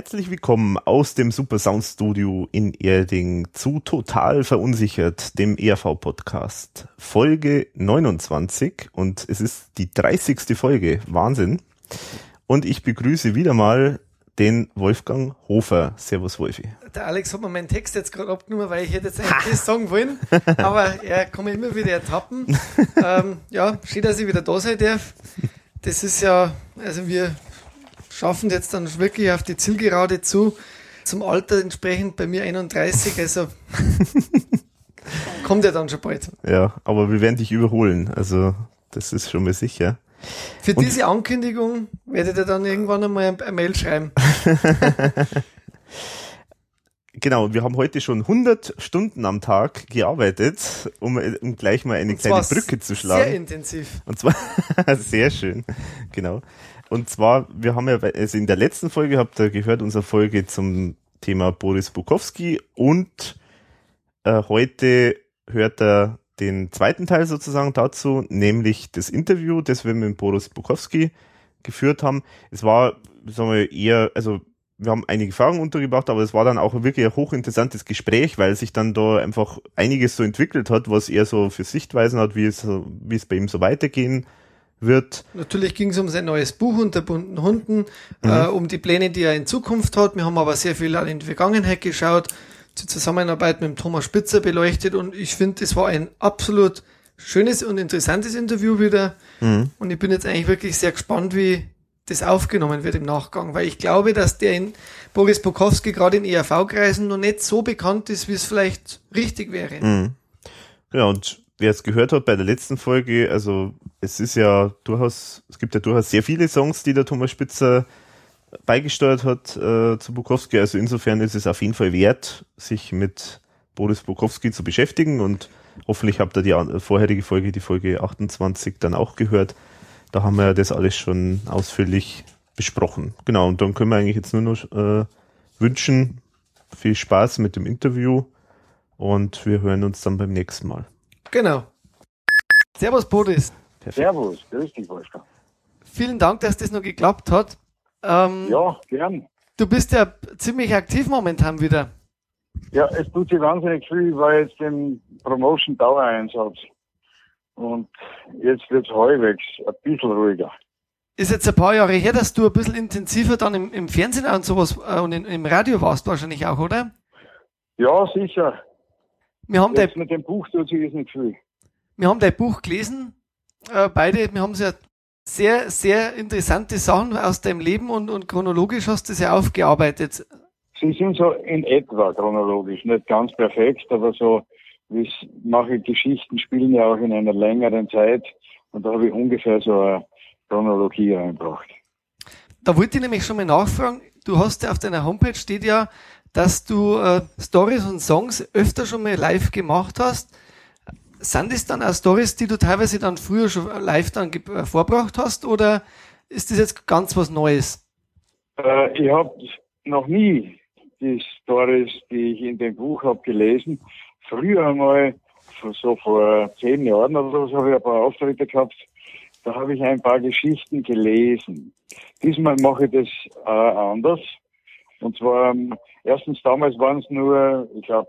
Herzlich willkommen aus dem Super Sound Studio in Erding zu Total Verunsichert, dem ERV-Podcast. Folge 29 und es ist die 30. Folge. Wahnsinn. Und ich begrüße wieder mal den Wolfgang Hofer. Servus, Wolfi. Der Alex hat mir meinen Text jetzt gerade abgenommen, weil ich hätte jetzt eigentlich das sagen wollen, aber er kann mich immer wieder ertappen. Ja, schön, dass ich wieder da sein darf. Das ist ja, also wir schaffen jetzt dann wirklich auf die Zielgerade zu. Zum Alter entsprechend bei mir 31, also kommt ja dann schon bald. Ja, aber wir werden dich überholen, also das ist schon mal sicher. Für diese Ankündigung werdet ihr dann irgendwann einmal eine Mail schreiben. Genau, wir haben heute schon 100 Stunden am Tag gearbeitet, um gleich mal eine kleine Brücke zu schlagen. Sehr intensiv. Und zwar, sehr schön, genau. Und zwar, wir haben ja, also in der letzten Folge, habt ihr gehört, unsere Folge zum Thema Boris Bukowski und heute hört er den zweiten Teil sozusagen dazu, nämlich das Interview, das wir mit Boris Bukowski geführt haben. Es war, sagen wir, eher, also wir haben einige Fragen untergebracht, aber es war dann auch wirklich ein hochinteressantes Gespräch, weil sich dann da einfach einiges so entwickelt hat, was er so für Sichtweisen hat, wie es bei ihm so weitergehen wird. Natürlich ging es um sein neues Buch Unter bunten Hunden, um die Pläne, die er in Zukunft hat. Wir haben aber sehr viel in die Vergangenheit geschaut, die Zusammenarbeit mit dem Thomas Spitzer beleuchtet und ich finde, es war ein absolut schönes und interessantes Interview wieder. Und ich bin jetzt eigentlich wirklich sehr gespannt, wie das aufgenommen wird im Nachgang, weil ich glaube, dass der in Boris Bukowski gerade in ERV-Kreisen noch nicht so bekannt ist, wie es vielleicht richtig wäre. Ja, und wer es gehört hat bei der letzten Folge, also es gibt ja durchaus sehr viele Songs, die der Thomas Spitzer beigesteuert hat zu Bukowski, also insofern ist es auf jeden Fall wert, sich mit Boris Bukowski zu beschäftigen und hoffentlich habt ihr die vorherige Folge, die Folge 28, dann auch gehört. Da haben wir ja das alles schon ausführlich besprochen. Genau, und dann können wir eigentlich jetzt nur noch wünschen, viel Spaß mit dem Interview und wir hören uns dann beim nächsten Mal. Genau. Servus, Boris. Perfekt. Servus, grüß dich, Wolfgang. Vielen Dank, dass das noch geklappt hat. Ja, gern. Du bist ja ziemlich aktiv momentan wieder. Ja, es tut sich wahnsinnig viel. Ich war jetzt im Promotion-Dauereinsatz. Und jetzt wird es halbwegs ein bisschen ruhiger. Ist jetzt ein paar Jahre her, dass du ein bisschen intensiver dann im Fernsehen und sowas und im Radio warst wahrscheinlich auch, oder? Ja, sicher. Wir haben jetzt mit dem Buch tut sich nicht viel. Wir haben dein Buch gelesen, beide. Wir haben sehr, sehr, sehr interessante Sachen aus deinem Leben und chronologisch hast du es ja aufgearbeitet. Sie sind so in etwa chronologisch, nicht ganz perfekt, aber so, wie es manche Geschichten spielen ja auch in einer längeren Zeit und da habe ich ungefähr so eine Chronologie reingebracht. Da wollte ich nämlich schon mal nachfragen, du hast ja auf deiner Homepage steht ja, dass du Stories und Songs öfter schon mal live gemacht hast. Sind es dann auch Stories, die du teilweise dann früher schon live dann vorgebracht hast oder ist das jetzt ganz was Neues? Ich habe noch nie die Stories, die ich in dem Buch habe gelesen. Früher einmal, so vor 10 Jahren oder so, habe ich ein paar Auftritte gehabt. Da habe ich ein paar Geschichten gelesen. Diesmal mache ich das anders. Und zwar, erstens damals waren es nur, ich habe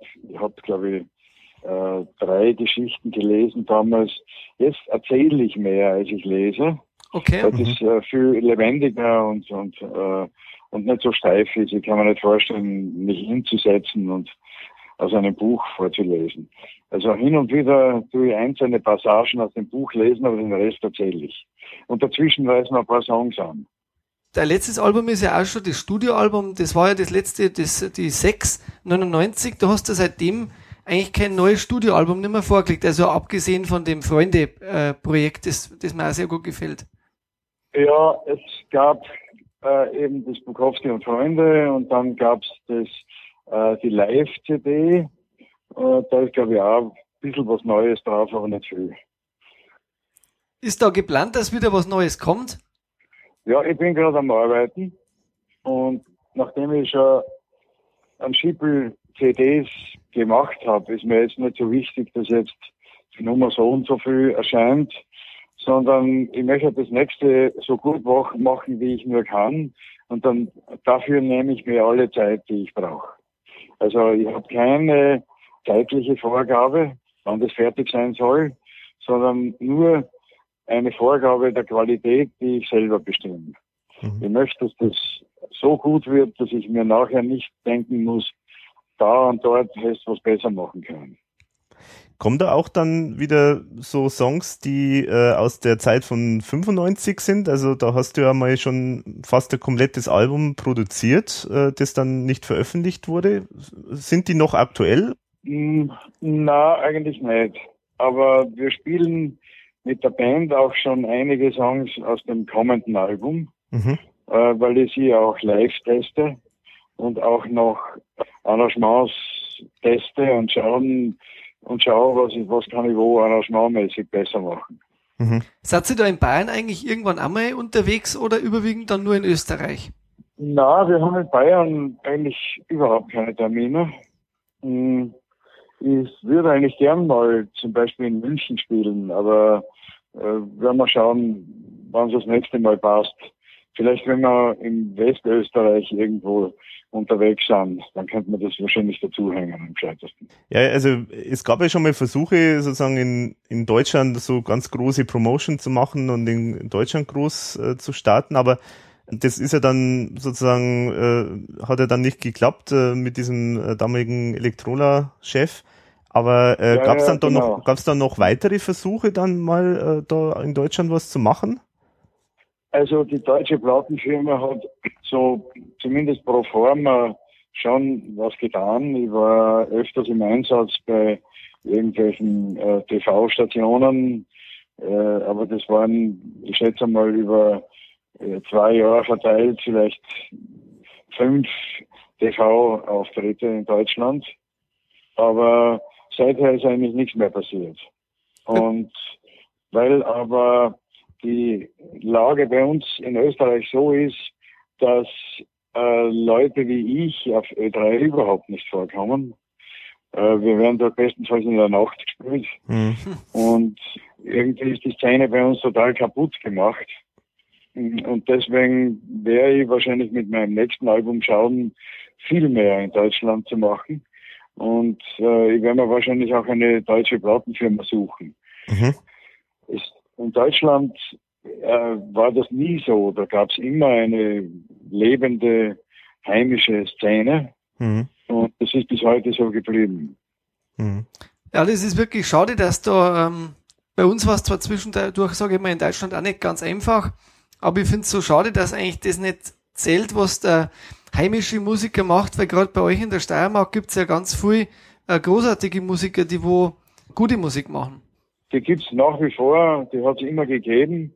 3 Geschichten gelesen damals. Jetzt erzähle ich mehr, als ich lese. Okay. Das ist viel lebendiger und nicht so steif ist. Ich kann mir nicht vorstellen, mich hinzusetzen und aus einem Buch vorzulesen. Also hin und wieder tue ich einzelne Passagen aus dem Buch lesen, aber den Rest erzähle ich. Und dazwischen reißen ein paar Songs an. Dein letztes Album ist ja auch schon das Studioalbum, das war ja das letzte, die 699. Du hast ja seitdem eigentlich kein neues Studioalbum nicht mehr vorgelegt, also abgesehen von dem Freunde-Projekt, das mir auch sehr gut gefällt. Ja, es gab eben das Bukowski und Freunde und dann gab es die Live-CD. Da ist, glaube ich, auch ein bisschen was Neues drauf, aber nicht viel. Ist da geplant, dass wieder was Neues kommt? Ja, ich bin gerade am Arbeiten und nachdem ich schon einen Schippel CDs gemacht habe, ist mir jetzt nicht so wichtig, dass jetzt die Nummer so und so viel erscheint, sondern ich möchte das nächste so gut machen, wie ich nur kann. und dann dafür nehme ich mir alle Zeit, die ich brauche. Also ich habe keine zeitliche Vorgabe, wann das fertig sein soll, sondern nur eine Vorgabe der Qualität, die ich selber bestimme. Ich möchte, dass das so gut wird, dass ich mir nachher nicht denken muss, da und dort hättest du was besser machen können. Kommen da auch dann wieder so Songs, die aus der Zeit von 95 sind? Also da hast du ja mal schon fast ein komplettes Album produziert, das dann nicht veröffentlicht wurde. Sind die noch aktuell? Na, eigentlich nicht. Aber wir spielen mit der Band auch schon einige Songs aus dem kommenden Album, weil ich sie auch live teste und auch noch Arrangements teste und schaue, was kann ich wo arrangementmäßig besser machen. Seid ihr da in Bayern eigentlich irgendwann einmal unterwegs oder überwiegend dann nur in Österreich? Na, wir haben in Bayern eigentlich überhaupt keine Termine. Ich würde eigentlich gern mal zum Beispiel in München spielen, aber werden wir schauen, wann es das nächste Mal passt. Vielleicht, wenn wir in Westösterreich irgendwo unterwegs sind, dann könnte man das wahrscheinlich dazuhängen am gescheitesten. Ja, also es gab ja schon mal Versuche, sozusagen in Deutschland so ganz große Promotion zu machen und in Deutschland groß zu starten, aber das ist ja dann sozusagen, hat ja dann nicht geklappt mit diesem damaligen Elektrola-Chef. Aber gab's dann noch weitere Versuche, dann mal da in Deutschland was zu machen? Also die deutsche Plattenfirma hat so zumindest pro forma schon was getan. Ich war öfters im Einsatz bei irgendwelchen TV-Stationen, aber das waren, ich schätze mal, über 2 Jahre verteilt, vielleicht 5 TV-Auftritte in Deutschland. Aber seither ist eigentlich nichts mehr passiert. Und weil aber die Lage bei uns in Österreich so ist, dass Leute wie ich auf Ö3 überhaupt nicht vorkommen. Wir werden dort bestenfalls in der Nacht gespielt. Und irgendwie ist die Szene bei uns total kaputt gemacht. Und deswegen werde ich wahrscheinlich mit meinem nächsten Album schauen, viel mehr in Deutschland zu machen. Und ich werde mir wahrscheinlich auch eine deutsche Plattenfirma suchen. In Deutschland war das nie so. Da gab es immer eine lebende heimische Szene. Und das ist bis heute so geblieben. Ja, das ist wirklich schade, dass da bei uns war es zwar zwischendurch, sage ich mal, in Deutschland auch nicht ganz einfach, aber ich finde es so schade, dass eigentlich das nicht zählt, was der heimische Musiker macht, weil gerade bei euch in der Steiermark gibt es ja ganz viele großartige Musiker, die wo gute Musik machen. Die gibt's nach wie vor, die hat es immer gegeben.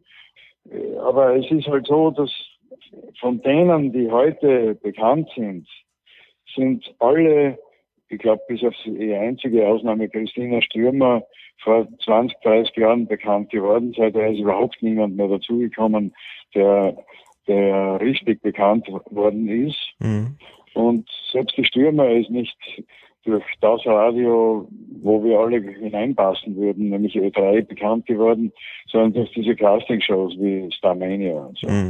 Aber es ist halt so, dass von denen, die heute bekannt sind alle, ich glaube bis auf die einzige Ausnahme Christina Stürmer, vor 20, 30 Jahren bekannt geworden. Seither ist überhaupt niemand mehr dazugekommen, der richtig bekannt worden ist. Und selbst die Stürmer ist nicht durch das Radio, wo wir alle hineinpassen würden, nämlich Ö3 bekannt geworden, sondern durch diese Castingshows wie Starmania und so.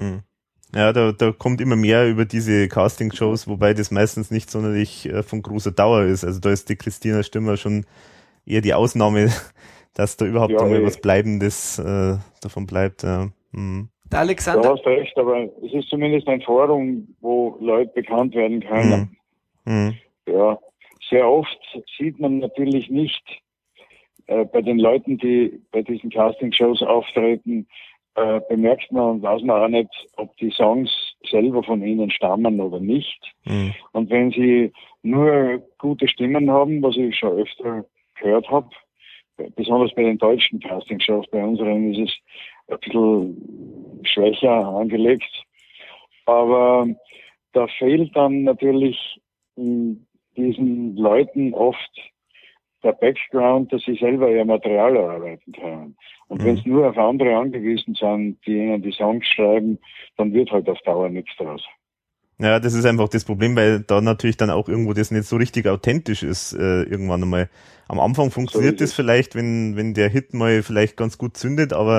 Ja, da kommt immer mehr über diese Castingshows, wobei das meistens nicht sonderlich von großer Dauer ist. Also da ist die Christina Stürmer schon eher die Ausnahme, dass da überhaupt einmal was Bleibendes davon bleibt. Ja. Der Alexander. Du hast recht, aber es ist zumindest ein Forum, wo Leute bekannt werden können. Ja, sehr oft sieht man natürlich nicht bei den Leuten, die bei diesen Castingshows auftreten, bemerkt man und weiß man auch nicht, ob die Songs selber von ihnen stammen oder nicht. Und wenn sie nur gute Stimmen haben, was ich schon öfter gehört habe, besonders bei den deutschen Castingshows, bei unseren ist es ein bisschen schwächer angelegt. Aber da fehlt dann natürlich diesen Leuten oft der Background, dass sie selber ihr Material erarbeiten können. Und wenn es nur auf andere angewiesen sind, die ihnen die Songs schreiben, dann wird halt auf Dauer nichts draus. Ja, das ist einfach das Problem, weil da natürlich dann auch irgendwo das nicht so richtig authentisch ist, irgendwann einmal. Am Anfang funktioniert das vielleicht, wenn der Hit mal vielleicht ganz gut zündet, aber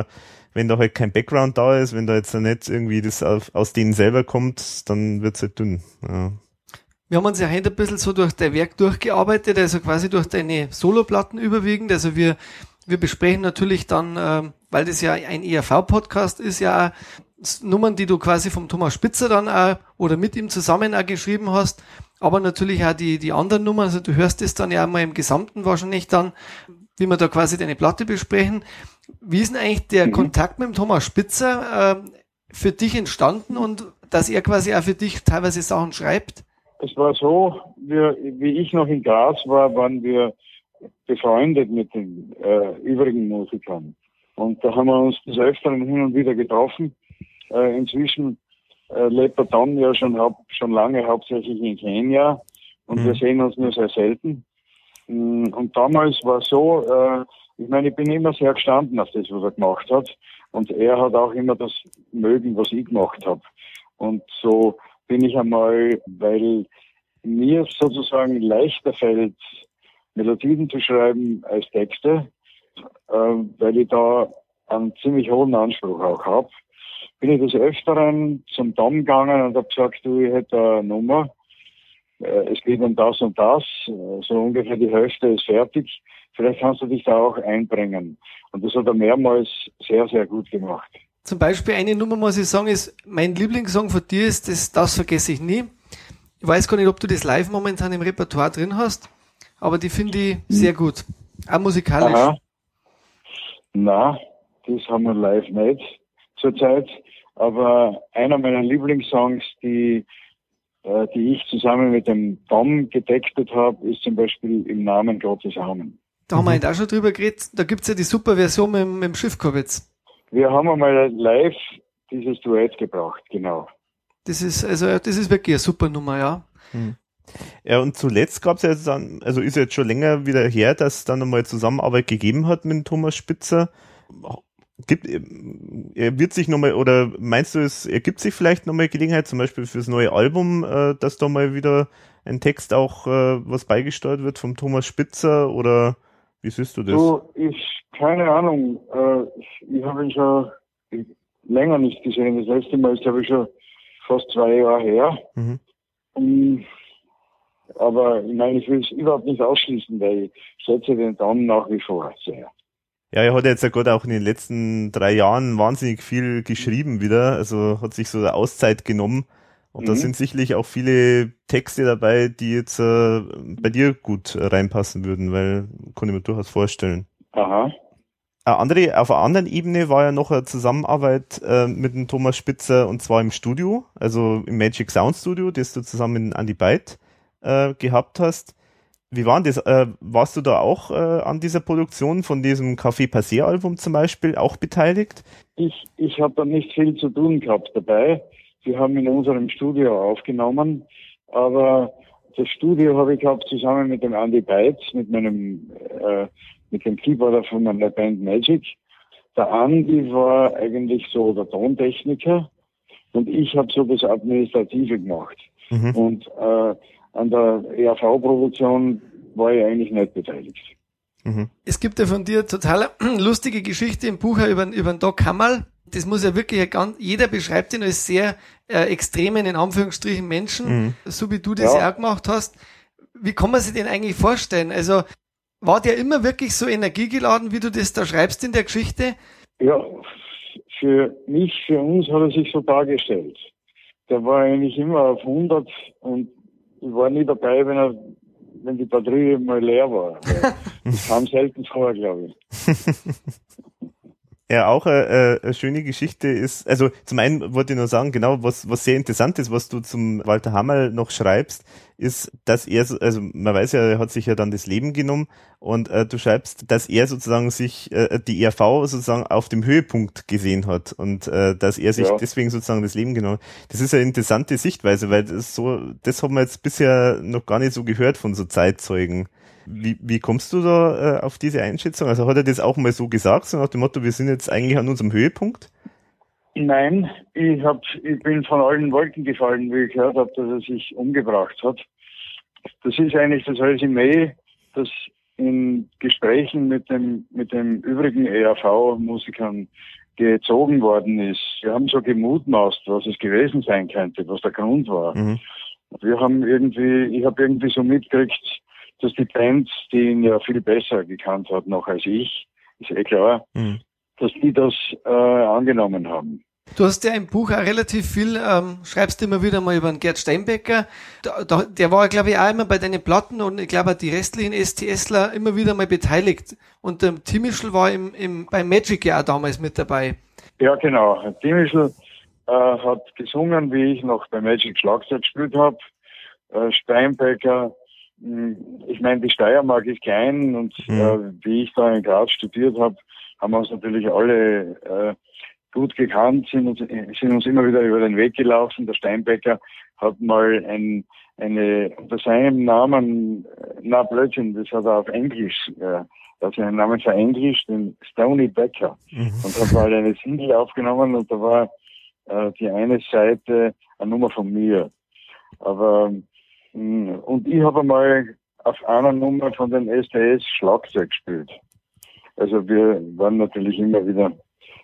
wenn da halt kein Background da ist, wenn da jetzt nicht irgendwie das aus denen selber kommt, dann wird's halt dünn. Ja. Wir haben uns ja heute ein bisschen so durch dein Werk durchgearbeitet, also quasi durch deine Soloplatten überwiegend. Also wir besprechen natürlich dann, weil das ja ein ERV-Podcast ist, ja auch Nummern, die du quasi vom Thomas Spitzer dann auch oder mit ihm zusammen auch geschrieben hast, aber natürlich auch die anderen Nummern. Also du hörst es dann ja auch mal im Gesamten wahrscheinlich dann, wie wir da quasi deine Platte besprechen. Wie ist denn eigentlich der Kontakt mit dem Thomas Spitzer für dich entstanden und dass er quasi auch für dich teilweise Sachen schreibt? Es war so, wie ich noch in Graz war, waren wir befreundet mit den übrigen Musikern. Und da haben wir uns des Öfteren hin und wieder getroffen. Inzwischen lebt er dann ja schon lange hauptsächlich in Kenia und wir sehen uns nur sehr selten. Und damals war es so, ich meine, ich bin immer sehr gestanden auf das, was er gemacht hat. Und er hat auch immer das mögen, was ich gemacht habe. Und so bin ich einmal, weil mir sozusagen leichter fällt, Melodien zu schreiben als Texte, weil ich da einen ziemlich hohen Anspruch auch habe, bin ich des Öfteren zum Tom gegangen und habe gesagt, du, ich hätte eine Nummer, es geht um das und das, so ungefähr die Hälfte ist fertig, vielleicht kannst du dich da auch einbringen. Und das hat er mehrmals sehr, sehr gut gemacht. Zum Beispiel eine Nummer, muss ich sagen, ist, mein Lieblingssong von dir ist das vergesse ich nie. Ich weiß gar nicht, ob du das live momentan im Repertoire drin hast, aber die finde ich sehr gut. Auch musikalisch. Aha. Na, das haben wir live nicht zurzeit, aber einer meiner Lieblingssongs, die ich zusammen mit dem Tom getextet habe, ist zum Beispiel Im Namen Gottes Amen. Da haben wir halt auch schon drüber geredet, da gibt's ja die super Version mit dem Schiffkowitz. Wir haben einmal live dieses Duett gebracht, genau. Das ist wirklich eine super Nummer, ja. Ja, und zuletzt gab es ja dann, also ist jetzt schon länger wieder her, dass es dann nochmal Zusammenarbeit gegeben hat mit Thomas Spitzer. Er wird sich nochmal, oder meinst du, es ergibt sich vielleicht nochmal Gelegenheit, zum Beispiel fürs neue Album, dass da mal wieder ein Text auch was beigesteuert wird vom Thomas Spitzer, oder wie siehst du das? So, keine Ahnung, ich habe ihn schon länger nicht gesehen. Das letzte Mal ist, glaube ich, schon fast 2 Jahre her. Aber ich meine, ich will es überhaupt nicht ausschließen, weil ich schätze den Tom nach wie vor sehr. Ja, er hat jetzt ja gerade auch in den letzten 3 Jahren wahnsinnig viel geschrieben wieder, also hat sich so eine Auszeit genommen. Und da sind sicherlich auch viele Texte dabei, die jetzt bei dir gut reinpassen würden, weil kann ich mir durchaus vorstellen. Aha. Auf einer anderen Ebene war ja noch eine Zusammenarbeit mit dem Thomas Spitzer, und zwar im Studio, also im Magic Sound Studio, das du zusammen mit Andy Byte gehabt hast. Wie war das? Warst du da auch an dieser Produktion von diesem Café Passé Album zum Beispiel auch beteiligt? Ich habe da nicht viel zu tun gehabt dabei. Wir haben in unserem Studio aufgenommen, aber das Studio habe ich gehabt zusammen mit dem Andy Byte, mit dem Keyboarder von meiner Band Magic. Der Andy war eigentlich so der Tontechniker und ich habe so das Administrative gemacht. Und an der ERV-Produktion war ich eigentlich nicht beteiligt. Es gibt ja von dir total lustige Geschichte im Buch über den Doc Hammerl. Das muss ja wirklich jeder beschreibt ihn als sehr extremen, in Anführungsstrichen, Menschen, so wie du das ja auch gemacht hast. Wie kann man sich den eigentlich vorstellen? Also, war der immer wirklich so energiegeladen, wie du das da schreibst in der Geschichte? Ja, für uns hat er sich so dargestellt. Der war eigentlich immer auf 100 und ich war nie dabei, wenn die Batterie mal leer war. Das kam selten vor, glaube ich. Ja, auch eine schöne Geschichte ist, also zum einen wollte ich nur sagen, genau, was sehr interessant ist, was du zum Walter Hammerl noch schreibst, ist, dass er, also man weiß ja, er hat sich ja dann das Leben genommen, und du schreibst, dass er sozusagen sich die ERV sozusagen auf dem Höhepunkt gesehen hat und dass er sich deswegen sozusagen das Leben genommen hat. Das ist eine interessante Sichtweise, weil das haben wir jetzt bisher noch gar nicht so gehört von so Zeitzeugen. Wie kommst du da auf diese Einschätzung? Also hat er das auch mal so gesagt, so nach dem Motto, wir sind jetzt eigentlich an unserem Höhepunkt? Nein, ich bin von allen Wolken gefallen, wie ich gehört habe, dass er sich umgebracht hat. Das ist eigentlich das Resümee, das in Gesprächen mit den übrigen ERV-Musikern gezogen worden ist. Wir haben so gemutmaßt, was es gewesen sein könnte, was der Grund war. Ich habe irgendwie so mitgekriegt, dass die Bands, die ihn ja viel besser gekannt hat noch als ich, ist klar, dass die das angenommen haben. Du hast ja im Buch auch relativ viel, schreibst immer wieder mal über den Gerd Steinbecker. Der war, glaube ich, auch immer bei deinen Platten und ich glaube auch die restlichen STSler immer wieder mal beteiligt. Und der Timischl war bei Magic ja auch damals mit dabei. Ja, genau. Timischl hat gesungen, wie ich noch bei Magic Schlagzeug gespielt habe. Steinbecker, ich meine, die Steiermark ist klein und wie ich da in Graz studiert habe, haben wir uns natürlich alle gut gekannt, sind uns immer wieder über den Weg gelaufen. Der Steinbecker hat mal unter seinem Namen, Blödsinn, das hat er auf Englisch, hat seinen Namen verenglischt, den Stony Becker, und hat mal eine Single aufgenommen und da war die eine Seite eine Nummer von mir. Aber und ich habe mal auf einer Nummer von den STS Schlagzeug gespielt. Also wir waren natürlich immer wieder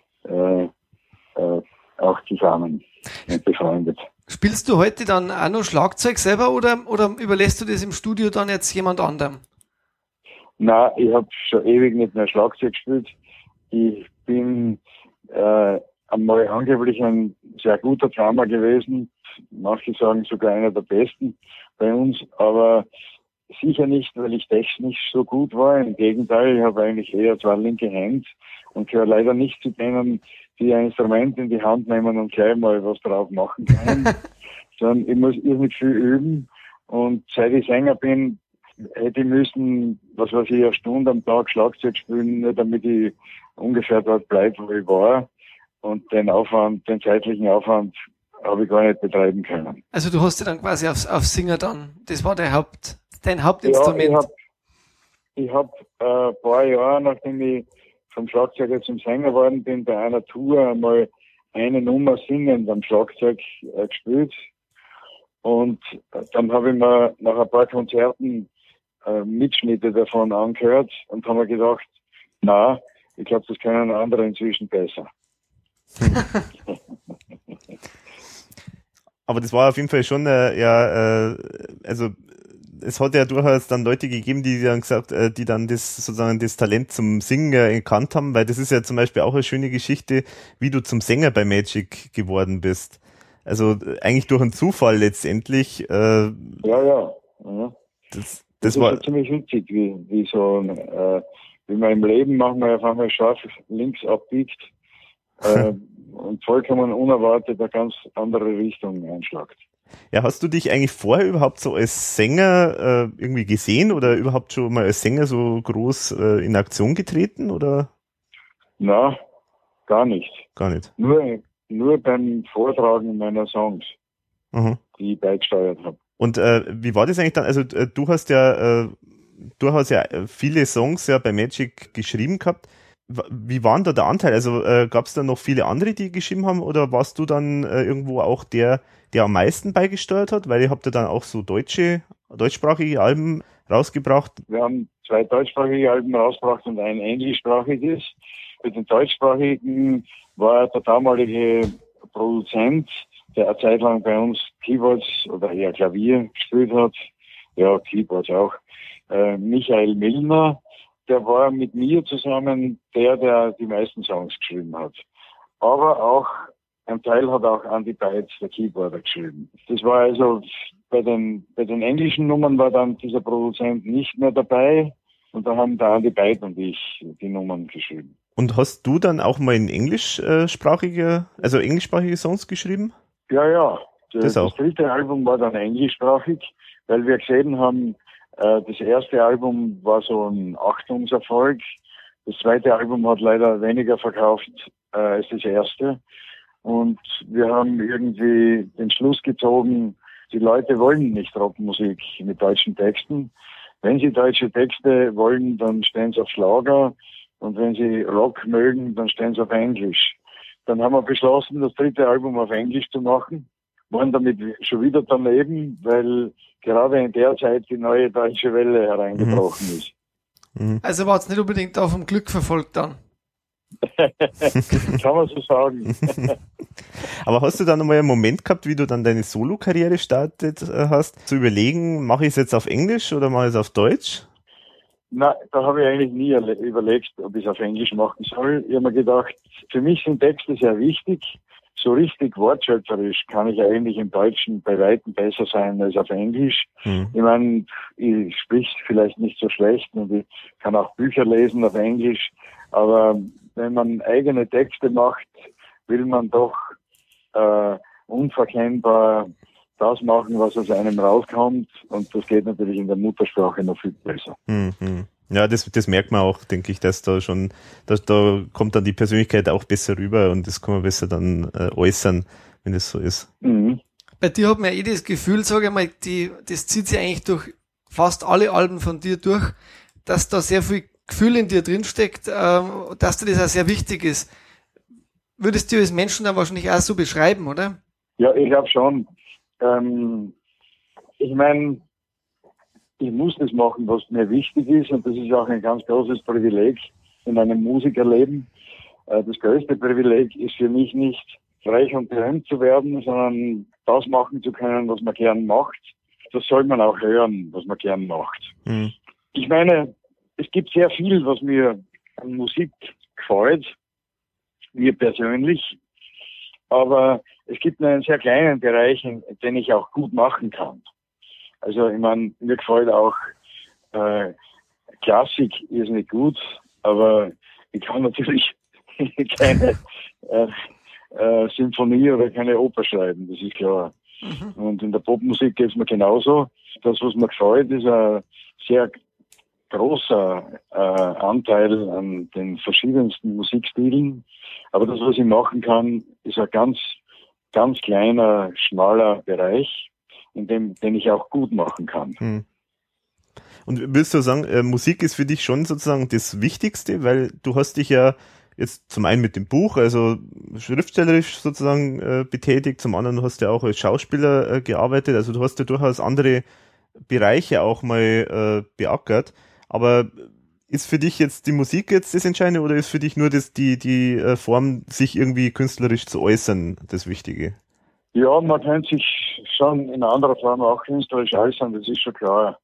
auch zusammen und befreundet. Spielst du heute dann auch noch Schlagzeug selber oder überlässt du das im Studio dann jetzt jemand anderem? Na, ich habe schon ewig nicht mehr Schlagzeug gespielt. Ich bin einmal angeblich ein sehr guter Drummer gewesen. Manche sagen sogar einer der besten bei uns, aber sicher nicht, weil ich technisch so gut war. Im Gegenteil, ich habe eigentlich eher zwei linke Hände und gehöre leider nicht zu denen, die ein Instrument in die Hand nehmen und gleich mal was drauf machen können, sondern ich muss irrsinnig viel üben. Und seit ich Sänger bin, hätte ich müssen, was weiß ich, eine Stunde am Tag Schlagzeug spielen, nur damit ich ungefähr dort bleibe, wo ich war. Und den zeitlichen Aufwand habe ich gar nicht betreiben können. Also du hast dich dann quasi auf Singer dann, das war dein Hauptinstrument. Ja, ich hab ein paar Jahre, nachdem ich vom Schlagzeuger zum Sänger geworden bin, bei einer Tour einmal eine Nummer singend am Schlagzeug gespielt. Und dann habe ich mir nach ein paar Konzerten Mitschnitte davon angehört und habe mir gedacht, na, ich glaube, das können andere inzwischen besser. Aber das war auf jeden Fall schon, also es hat ja durchaus dann Leute gegeben, die dann das Talent zum Singen erkannt haben, weil das ist ja zum Beispiel auch eine schöne Geschichte, wie du zum Sänger bei Magic geworden bist. Also eigentlich durch einen Zufall letztendlich. Ja. Das war ziemlich witzig, wie man im Leben manchmal auf einmal scharf links abbiegt und vollkommen unerwartet eine ganz andere Richtung einschlagt. Ja, hast du dich eigentlich vorher überhaupt so als Sänger irgendwie gesehen oder überhaupt schon mal als Sänger so groß in Aktion getreten, oder? Na, gar nicht. Gar nicht. Nur beim Vortragen meiner Songs, die ich beigesteuert habe. Und wie war das eigentlich dann? Also du hast ja durchaus ja viele Songs ja bei Magic geschrieben gehabt. Wie war denn da der Anteil? Also gab es da noch viele andere, die geschrieben haben, oder warst du dann irgendwo auch der am meisten beigesteuert hat? Weil ihr habt ja dann auch so deutschsprachige Alben rausgebracht. Wir haben 2 deutschsprachige Alben rausgebracht und ein englischsprachiges. Mit den deutschsprachigen war der damalige Produzent, der eine Zeit lang bei uns Keyboards oder eher Klavier gespielt hat, ja, Keyboards auch, Michael Milner. Der war mit mir zusammen der die meisten Songs geschrieben hat. Aber auch, ein Teil hat auch Andy Beitz, der Keyboarder, geschrieben. Das war also, bei den englischen Nummern war dann dieser Produzent nicht mehr dabei und da haben der Andy Beitz und ich die Nummern geschrieben. Und hast du dann auch mal in englischsprachige Songs geschrieben? Ja. Das 3. Album war dann englischsprachig, weil wir gesehen haben, das erste Album war so ein Achtungserfolg. Das 2. Album hat leider weniger verkauft als das erste. Und wir haben irgendwie den Schluss gezogen, die Leute wollen nicht Rockmusik mit deutschen Texten. Wenn sie deutsche Texte wollen, dann stehen sie auf Schlager. Und wenn sie Rock mögen, dann stehen sie auf Englisch. Dann haben wir beschlossen, das 3. Album auf Englisch zu machen. Waren damit schon wieder daneben, weil gerade in der Zeit die neue deutsche Welle hereingebrochen ist. Also war es nicht unbedingt auch vom Glück verfolgt dann? Kann man so sagen. Aber hast du dann einmal einen Moment gehabt, wie du dann deine Solo-Karriere startet hast, zu überlegen, mache ich es jetzt auf Englisch oder mache ich es auf Deutsch? Na, da habe ich eigentlich nie überlegt, ob ich es auf Englisch machen soll. Ich habe mir gedacht, für mich sind Texte sehr wichtig. So richtig wortschöpferisch kann ich eigentlich im Deutschen bei Weitem besser sein als auf Englisch. Ich meine, ich spreche vielleicht nicht so schlecht und ich kann auch Bücher lesen auf Englisch, aber wenn man eigene Texte macht, will man doch unverkennbar das machen, was aus einem rauskommt, und das geht natürlich in der Muttersprache noch viel besser. Ja, das merkt man auch, denke ich, dass da kommt dann die Persönlichkeit auch besser rüber und das kann man besser dann äußern, wenn das so ist. Bei dir hat man ja das Gefühl, sage ich mal, das zieht sich eigentlich durch fast alle Alben von dir durch, dass da sehr viel Gefühl in dir drinsteckt, dass dir das auch sehr wichtig ist. Würdest du als Menschen dann wahrscheinlich auch so beschreiben, oder? Ja, ich glaube schon. Ich meine, ich muss das machen, was mir wichtig ist, und das ist auch ein ganz großes Privileg in einem Musikerleben. Das größte Privileg ist für mich nicht, reich und berühmt zu werden, sondern das machen zu können, was man gern macht. Das soll man auch hören, was man gern macht. Ich meine, es gibt sehr viel, was mir an Musik gefällt, mir persönlich, aber es gibt nur einen sehr kleinen Bereich, den ich auch gut machen kann. Also ich meine, mir gefällt auch Klassik irrsinnig gut, aber ich kann natürlich keine Symphonie oder keine Oper schreiben, das ist klar. Und in der Popmusik geht es mir genauso. Das, was mir gefällt, ist ein sehr großer Anteil an den verschiedensten Musikstilen. Aber das, was ich machen kann, ist ein ganz, ganz kleiner, schmaler Bereich, den ich auch gut machen kann. Und würdest du sagen, Musik ist für dich schon sozusagen das Wichtigste, weil du hast dich ja jetzt zum einen mit dem Buch, also schriftstellerisch sozusagen betätigt, zum anderen hast du ja auch als Schauspieler gearbeitet, also du hast ja durchaus andere Bereiche auch mal beackert, aber ist für dich jetzt die Musik jetzt das Entscheidende oder ist für dich nur die Form, sich irgendwie künstlerisch zu äußern, das Wichtige? Ja, man kann sich schon in anderer Form auch künstlerisch äußern, das ist schon klar.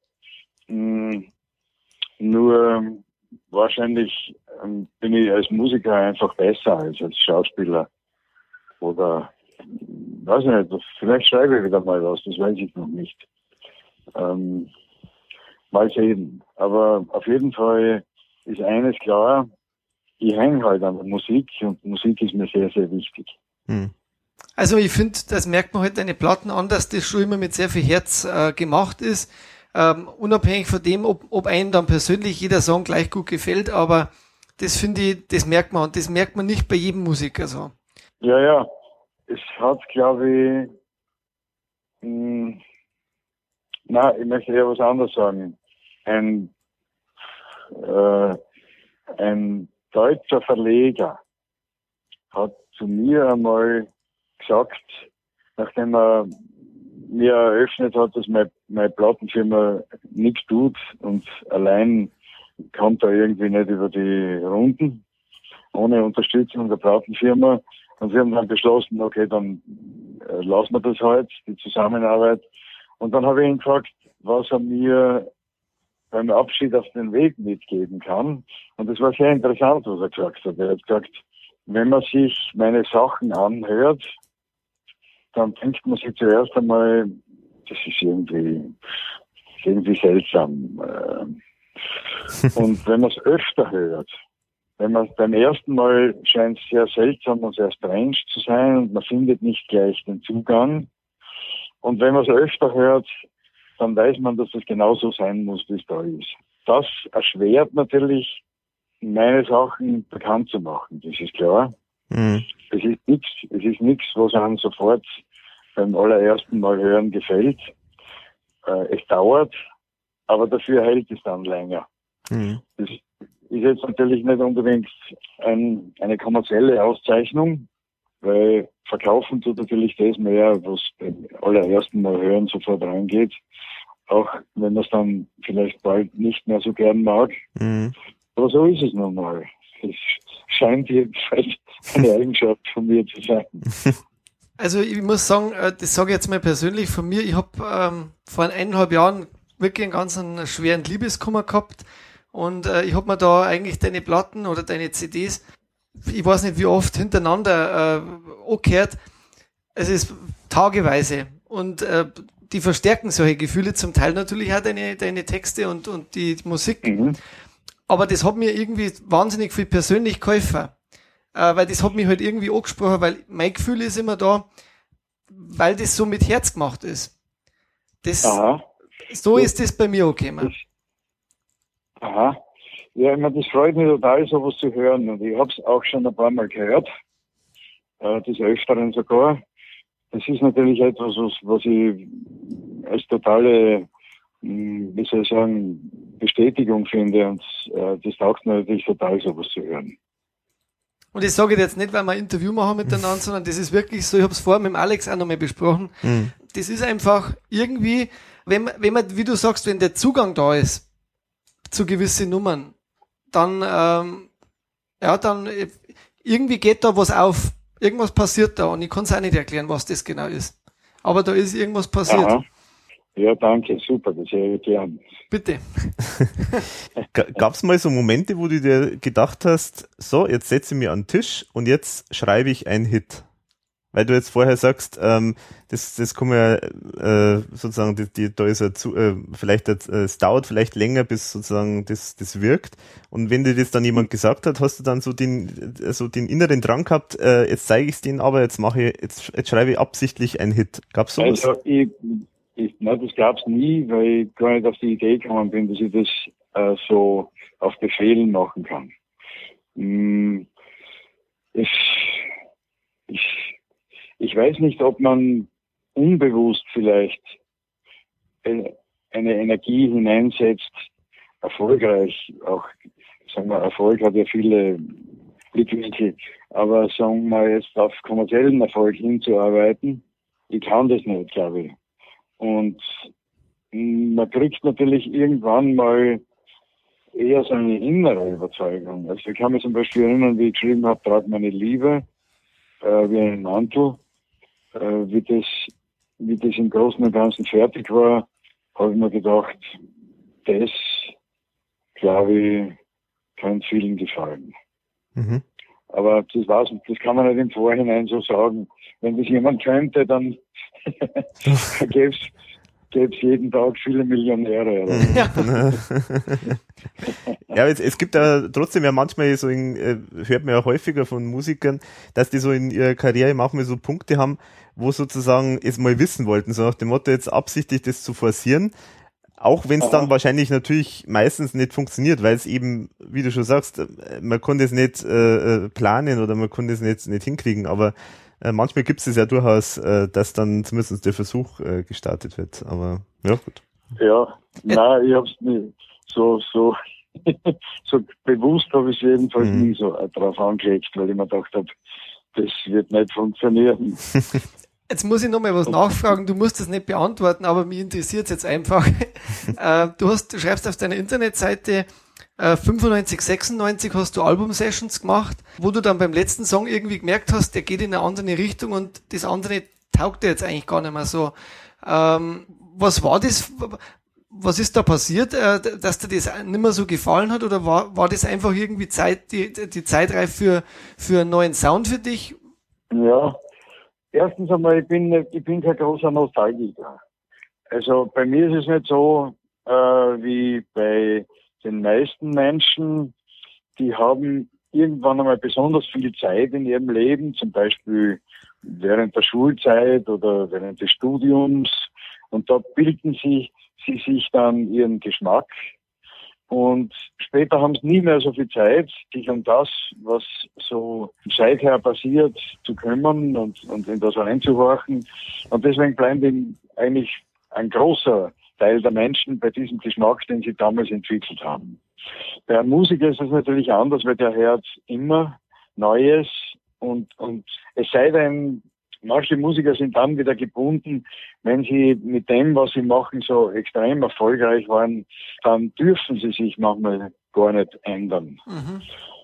Nur wahrscheinlich bin ich als Musiker einfach besser als Schauspieler. Oder, weiß ich nicht, vielleicht schreibe ich wieder mal was, das weiß ich noch nicht. Mal sehen. Aber auf jeden Fall ist eines klar, ich hänge halt an der Musik und Musik ist mir sehr, sehr wichtig. Also ich finde, das merkt man halt deine Platten an, dass das schon immer mit sehr viel Herz gemacht ist. Unabhängig von dem, ob einem dann persönlich jeder Song gleich gut gefällt, aber das finde ich, das merkt man, und das merkt man nicht bei jedem Musiker so. Ja, es hat, glaube ich, ich möchte eher was anderes sagen. Ein deutscher Verleger hat zu mir einmal gesagt, nachdem er mir eröffnet hat, dass meine Plattenfirma nichts tut und allein kommt er irgendwie nicht über die Runden, ohne Unterstützung der Plattenfirma. Und wir haben dann beschlossen, okay, dann lassen wir das halt, die Zusammenarbeit. Und dann habe ich ihn gefragt, was er mir beim Abschied auf den Weg mitgeben kann. Und das war sehr interessant, was er gesagt hat. Er hat gesagt, wenn man sich meine Sachen anhört, dann denkt man sich zuerst einmal, das ist irgendwie seltsam. Und wenn man es öfter hört, wenn man beim ersten Mal scheint es sehr seltsam und sehr strange zu sein und man findet nicht gleich den Zugang. Und wenn man es öfter hört, dann weiß man, dass es genauso sein muss, wie es da ist. Das erschwert natürlich, meine Sachen bekannt zu machen, das ist klar. Es ist nichts, was einem sofort beim allerersten Mal hören gefällt. Es dauert, aber dafür hält es dann länger. Das ist jetzt natürlich nicht unbedingt eine kommerzielle Auszeichnung, weil verkaufen tut natürlich das mehr, was beim allerersten Mal hören sofort reingeht. Auch wenn man es dann vielleicht bald nicht mehr so gern mag. Aber so ist es nun mal. Es scheint jedenfalls eine Eigenschaft von mir zu sein. Also ich muss sagen, das sage ich jetzt mal persönlich von mir, ich habe vor 1,5 Jahren wirklich einen ganz schweren Liebeskummer gehabt und ich habe mir da eigentlich deine Platten oder deine CDs, ich weiß nicht wie oft, hintereinander angehört. Es ist tageweise und die verstärken solche Gefühle, zum Teil natürlich auch deine Texte und die Musik. Mhm. Aber das hat mir irgendwie wahnsinnig viel persönlich geholfen. Weil das hat mich halt irgendwie angesprochen, weil mein Gefühl ist immer da, weil das so mit Herz gemacht ist. Aha. So ist das bei mir angekommen. Aha. Ja, ich meine, das freut mich total, sowas zu hören. Und ich habe es auch schon ein paar Mal gehört, des Öfteren sogar. Das ist natürlich etwas, was ich als totale, wie soll ich sagen, Bestätigung finde. Und das taugt mir natürlich total, sowas zu hören. Und das sage ich jetzt nicht, weil wir ein Interview machen miteinander, sondern das ist wirklich so, ich habe es vorher mit dem Alex auch nochmal besprochen. Das ist einfach irgendwie, wenn man, wie du sagst, wenn der Zugang da ist zu gewissen Nummern, dann irgendwie geht da was auf. Irgendwas passiert da und ich kann es auch nicht erklären, was das genau ist. Aber da ist irgendwas passiert. Aha. Ja, danke, super, das höre ich gern. Bitte. Gab es mal so Momente, wo du dir gedacht hast, so, jetzt setze ich mich an den Tisch und jetzt schreibe ich einen Hit? Weil du jetzt vorher sagst, das kann man sozusagen, da ist vielleicht es dauert vielleicht länger, bis sozusagen das wirkt. Und wenn dir das dann jemand gesagt hat, hast du dann so den inneren Drang gehabt, jetzt zeige ich es denen, aber jetzt schreibe ich absichtlich einen Hit. Gab's sowas? Also nein, das gab's nie, weil ich gar nicht auf die Idee gekommen bin, dass ich das so auf Befehl machen kann. Ich weiß nicht, ob man unbewusst vielleicht eine Energie hineinsetzt, erfolgreich, auch, sagen wir, Erfolg hat ja viele Blickwinkel, aber sagen wir jetzt auf kommerziellen Erfolg hinzuarbeiten, ich kann das nicht, glaube ich. Und man kriegt natürlich irgendwann mal eher so eine innere Überzeugung. Also ich kann mich zum Beispiel erinnern, wie ich geschrieben habe, trag meine Liebe, wie einen Mantel. Wie das im Großen und Ganzen fertig war, habe ich mir gedacht, das, glaube ich, könnte vielen gefallen. Mhm. Aber das kann man nicht im Vorhinein so sagen. Wenn das jemand könnte, dann gäbe es jeden Tag viele Millionäre. Ja, es gibt ja trotzdem ja manchmal so, hört man ja häufiger von Musikern, dass die so in ihrer Karriere manchmal so Punkte haben, wo sozusagen es mal wissen wollten, so nach dem Motto jetzt absichtlich das zu forcieren, auch wenn es dann wahrscheinlich natürlich meistens nicht funktioniert, weil es eben, wie du schon sagst, man kann das nicht planen oder man kann das nicht hinkriegen, aber manchmal gibt es ja durchaus, dass dann zumindest der Versuch gestartet wird, aber ja, gut. Ja, nein, ich hab's nicht so bewusst habe ich es jedenfalls nie so drauf angelegt, weil ich mir gedacht habe, das wird nicht funktionieren. Jetzt muss ich noch mal was nachfragen, du musst das nicht beantworten, aber mich interessiert es jetzt einfach. Du schreibst auf deiner Internetseite, 95, 96 hast du Album-Sessions gemacht, wo du dann beim letzten Song irgendwie gemerkt hast, der geht in eine andere Richtung und das andere taugt dir jetzt eigentlich gar nicht mehr so. Was war das? Was ist da passiert, dass dir das nicht mehr so gefallen hat, oder war das einfach irgendwie die Zeitreif für einen neuen Sound für dich? Ja, erstens einmal, ich bin kein großer Nostalgiker. Also bei mir ist es nicht so, wie bei den meisten Menschen, die haben irgendwann einmal besonders viel Zeit in ihrem Leben, zum Beispiel während der Schulzeit oder während des Studiums, und da bilden sie sich dann ihren Geschmack, und später haben sie nie mehr so viel Zeit, sich um das, was so seither passiert, zu kümmern und in das reinzuhorchen. Und deswegen bleiben eigentlich ein großer Teil der Menschen bei diesem Geschmack, den sie damals entwickelt haben. Bei einem Musiker ist das natürlich anders, weil der hört immer Neues, und es sei denn, manche Musiker sind dann wieder gebunden, wenn sie mit dem, was sie machen, so extrem erfolgreich waren, dann dürfen sie sich manchmal gar nicht ändern. Mhm.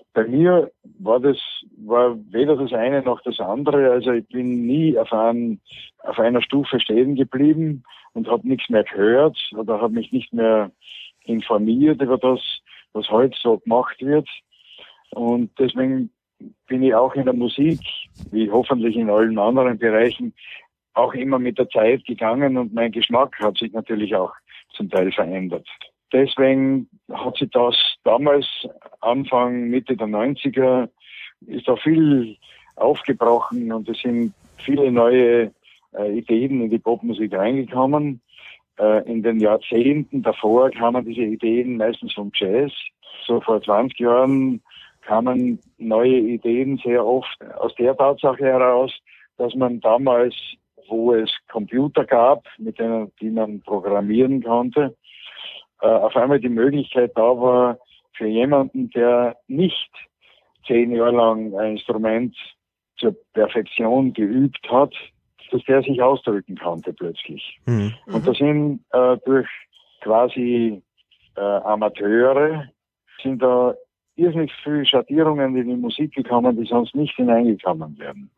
bei mir war weder das eine noch das andere. Also ich bin nie auf einer Stufe stehen geblieben und habe nichts mehr gehört oder habe mich nicht mehr informiert über das, was heute so gemacht wird. Und deswegen bin ich auch in der Musik, wie hoffentlich in allen anderen Bereichen, auch immer mit der Zeit gegangen und mein Geschmack hat sich natürlich auch zum Teil verändert. Deswegen hat sich das damals, Anfang, Mitte der 90er, ist da viel aufgebrochen und es sind viele neue Ideen in die Popmusik reingekommen. In den Jahrzehnten davor kamen diese Ideen meistens vom Jazz. So vor 20 Jahren kamen neue Ideen sehr oft aus der Tatsache heraus, dass man damals, wo es Computer gab, mit denen die man programmieren konnte, auf einmal die Möglichkeit da war, für jemanden, der nicht 10 Jahre lang ein Instrument zur Perfektion geübt hat, dass der sich ausdrücken konnte plötzlich. Mhm. Und da sind durch quasi Amateure, sind da irrsinnig viele Schattierungen in die Musik gekommen, die sonst nicht hineingekommen wären.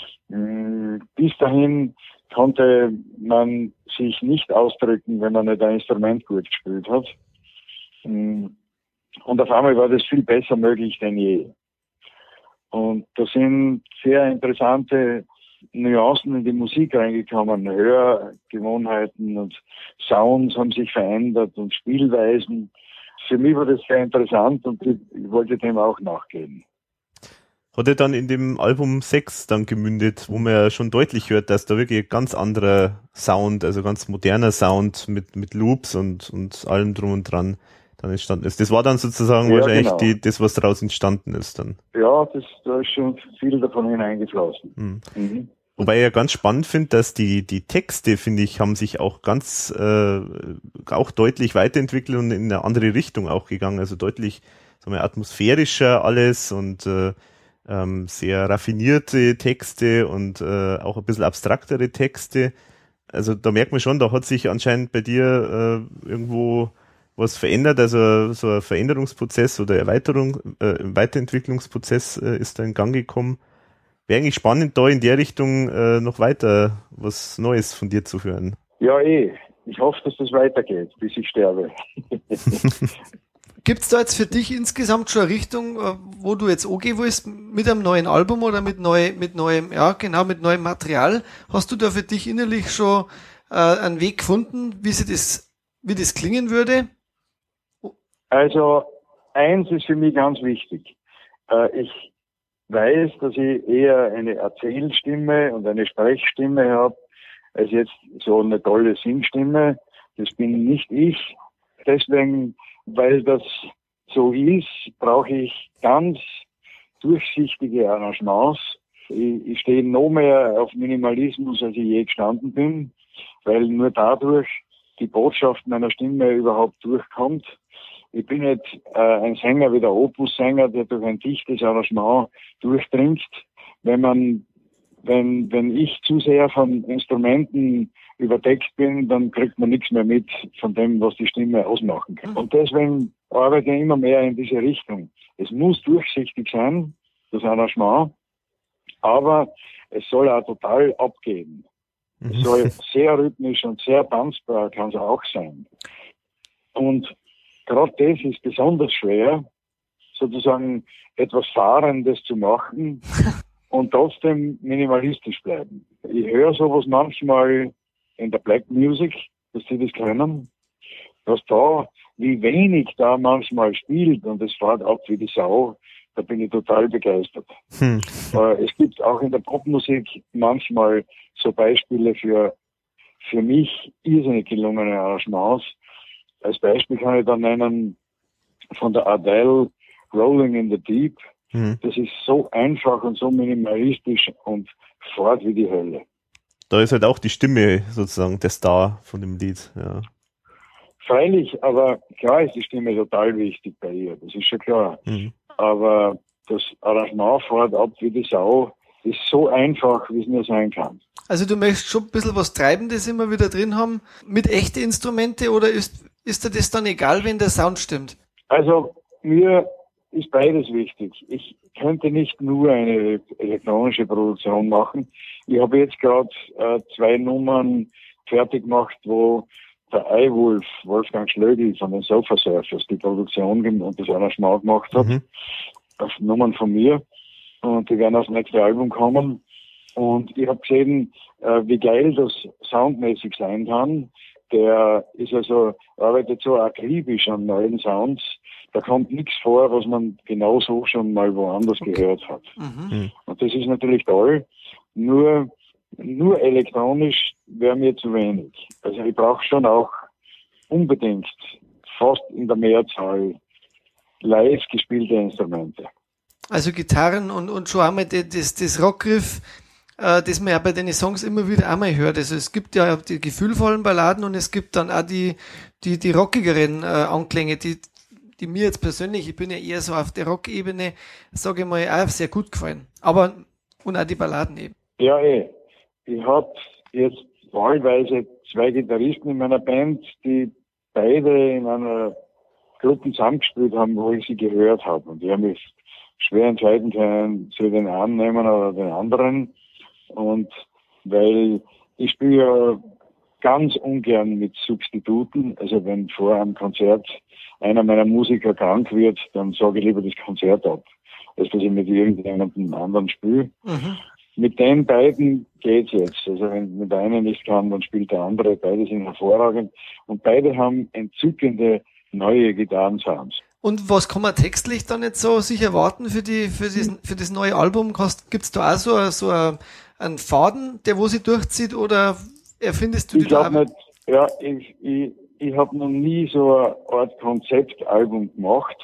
Bis dahin konnte man sich nicht ausdrücken, wenn man nicht ein Instrument gut gespielt hat. Und auf einmal war das viel besser möglich denn je. Und da sind sehr interessante Nuancen in die Musik reingekommen. Hörgewohnheiten und Sounds haben sich verändert und Spielweisen. Für mich war das sehr interessant und ich wollte dem auch nachgehen. Hat er dann in dem Album 6 dann gemündet, wo man ja schon deutlich hört, dass da wirklich ein ganz anderer Sound, also ganz moderner Sound mit Loops und allem drum und dran dann entstanden ist. Das war dann sozusagen wahrscheinlich genau das, was daraus entstanden ist dann. Ja, da ist schon viel davon hineingeflossen. Mhm. Wobei ich ja ganz spannend finde, dass die Texte, finde ich, haben sich auch ganz auch deutlich weiterentwickelt und in eine andere Richtung auch gegangen. Also deutlich, sagen wir, atmosphärischer alles und sehr raffinierte Texte und auch ein bisschen abstraktere Texte. Also da merkt man schon, da hat sich anscheinend bei dir irgendwo was verändert, also so ein Veränderungsprozess oder Weiterentwicklungsprozess ist da in Gang gekommen. Wäre eigentlich spannend, da in der Richtung noch weiter was Neues von dir zu hören. Ja, ich hoffe, dass das weitergeht, bis ich sterbe. Gibt's da jetzt für dich insgesamt schon eine Richtung, wo du jetzt angehen willst, mit einem neuen Album oder mit neuem Material? Hast du da für dich innerlich schon einen Weg gefunden, wie das klingen würde? Also, eins ist für mich ganz wichtig. Ich weiß, dass ich eher eine Erzählstimme und eine Sprechstimme habe, als jetzt so eine tolle Singstimme. Das bin nicht ich. Deswegen, weil das so ist, brauche ich ganz durchsichtige Arrangements. Ich stehe noch mehr auf Minimalismus, als ich je gestanden bin, weil nur dadurch die Botschaft meiner Stimme überhaupt durchkommt. Ich bin nicht ein Sänger wie der Opus-Sänger, der durch ein dichtes Arrangement durchdringt. Wenn ich zu sehr von Instrumenten überdeckt bin, dann kriegt man nichts mehr mit von dem, was die Stimme ausmachen kann. Und deswegen arbeite ich immer mehr in diese Richtung. Es muss durchsichtig sein, das Arrangement, aber es soll auch total abgehen. Es soll sehr rhythmisch und sehr tanzbar kann es auch sein. Und gerade das ist besonders schwer, sozusagen etwas Fahrendes zu machen und trotzdem minimalistisch bleiben. Ich höre sowas manchmal in der Black Music, dass die das können, dass da, wie wenig da manchmal spielt und es fährt ab wie die Sau, da bin ich total begeistert. Es gibt auch in der Popmusik manchmal so Beispiele für mich irrsinnig gelungene Arrangements. Als Beispiel kann ich da nennen von der Adele Rolling in the Deep. Das ist so einfach und so minimalistisch und fort wie die Hölle. Da ist halt auch die Stimme sozusagen der Star von dem Lied. Ja. Freilich, aber klar ist die Stimme total wichtig bei ihr, das ist schon klar. Aber das Arrangement fährt ab wie die Sau, ist so einfach, wie es nur sein kann. Also du möchtest schon ein bisschen was Treibendes immer wieder drin haben, mit echten Instrumente, oder ist dir das dann egal, wenn der Sound stimmt? Also mir ist beides wichtig. Ich könnte nicht nur eine elektronische Produktion machen. Ich habe jetzt gerade 2 Nummern fertig gemacht, wo der Eiwolf, Wolfgang Schlögl von den Sofa Surfers, die Produktion und das Arrangement gemacht hat. Auf Nummern von mir. Und die werden aufs nächste Album kommen. Und ich habe gesehen, wie geil das soundmäßig sein kann. Der ist also, arbeitet so akribisch an neuen Sounds. Da kommt nichts vor, was man genau so schon mal woanders gehört hat. Und das ist natürlich toll. Nur elektronisch wäre mir zu wenig. Also ich brauche schon auch unbedingt fast in der Mehrzahl live gespielte Instrumente. Also Gitarren und schon einmal das Rockriff, das man ja bei den Songs immer wieder einmal hört. Also es gibt ja die gefühlvollen Balladen und es gibt dann auch die rockigeren Anklänge, die mir jetzt persönlich, ich bin ja eher so auf der Rock-Ebene, sage ich mal, auch sehr gut gefallen. Und auch die Balladen eben. Ja, ich habe jetzt wahlweise 2 Gitarristen in meiner Band, die beide in einer Gruppe zusammengespielt haben, wo ich sie gehört habe. Und die haben mich schwer entscheiden können, zu den einen nehmen oder den anderen. Und weil ich spiele ja ganz ungern mit Substituten, also wenn vor einem Konzert einer meiner Musiker krank wird, dann sage ich lieber das Konzert ab, als dass ich mit irgendjemandem anderen spiele. Mit den beiden geht's jetzt. Also wenn mit einer nicht kann, dann spielt der andere. Beide sind hervorragend. Und beide haben entzückende neue Gitarrensounds. Und was kann man textlich dann jetzt so sich erwarten für das neue Album? Gibt's da auch so einen Faden, der wo sie durchzieht, oder erfindest du die da? Ich glaube nicht. Ja, ich habe noch nie so eine Art Konzeptalbum gemacht.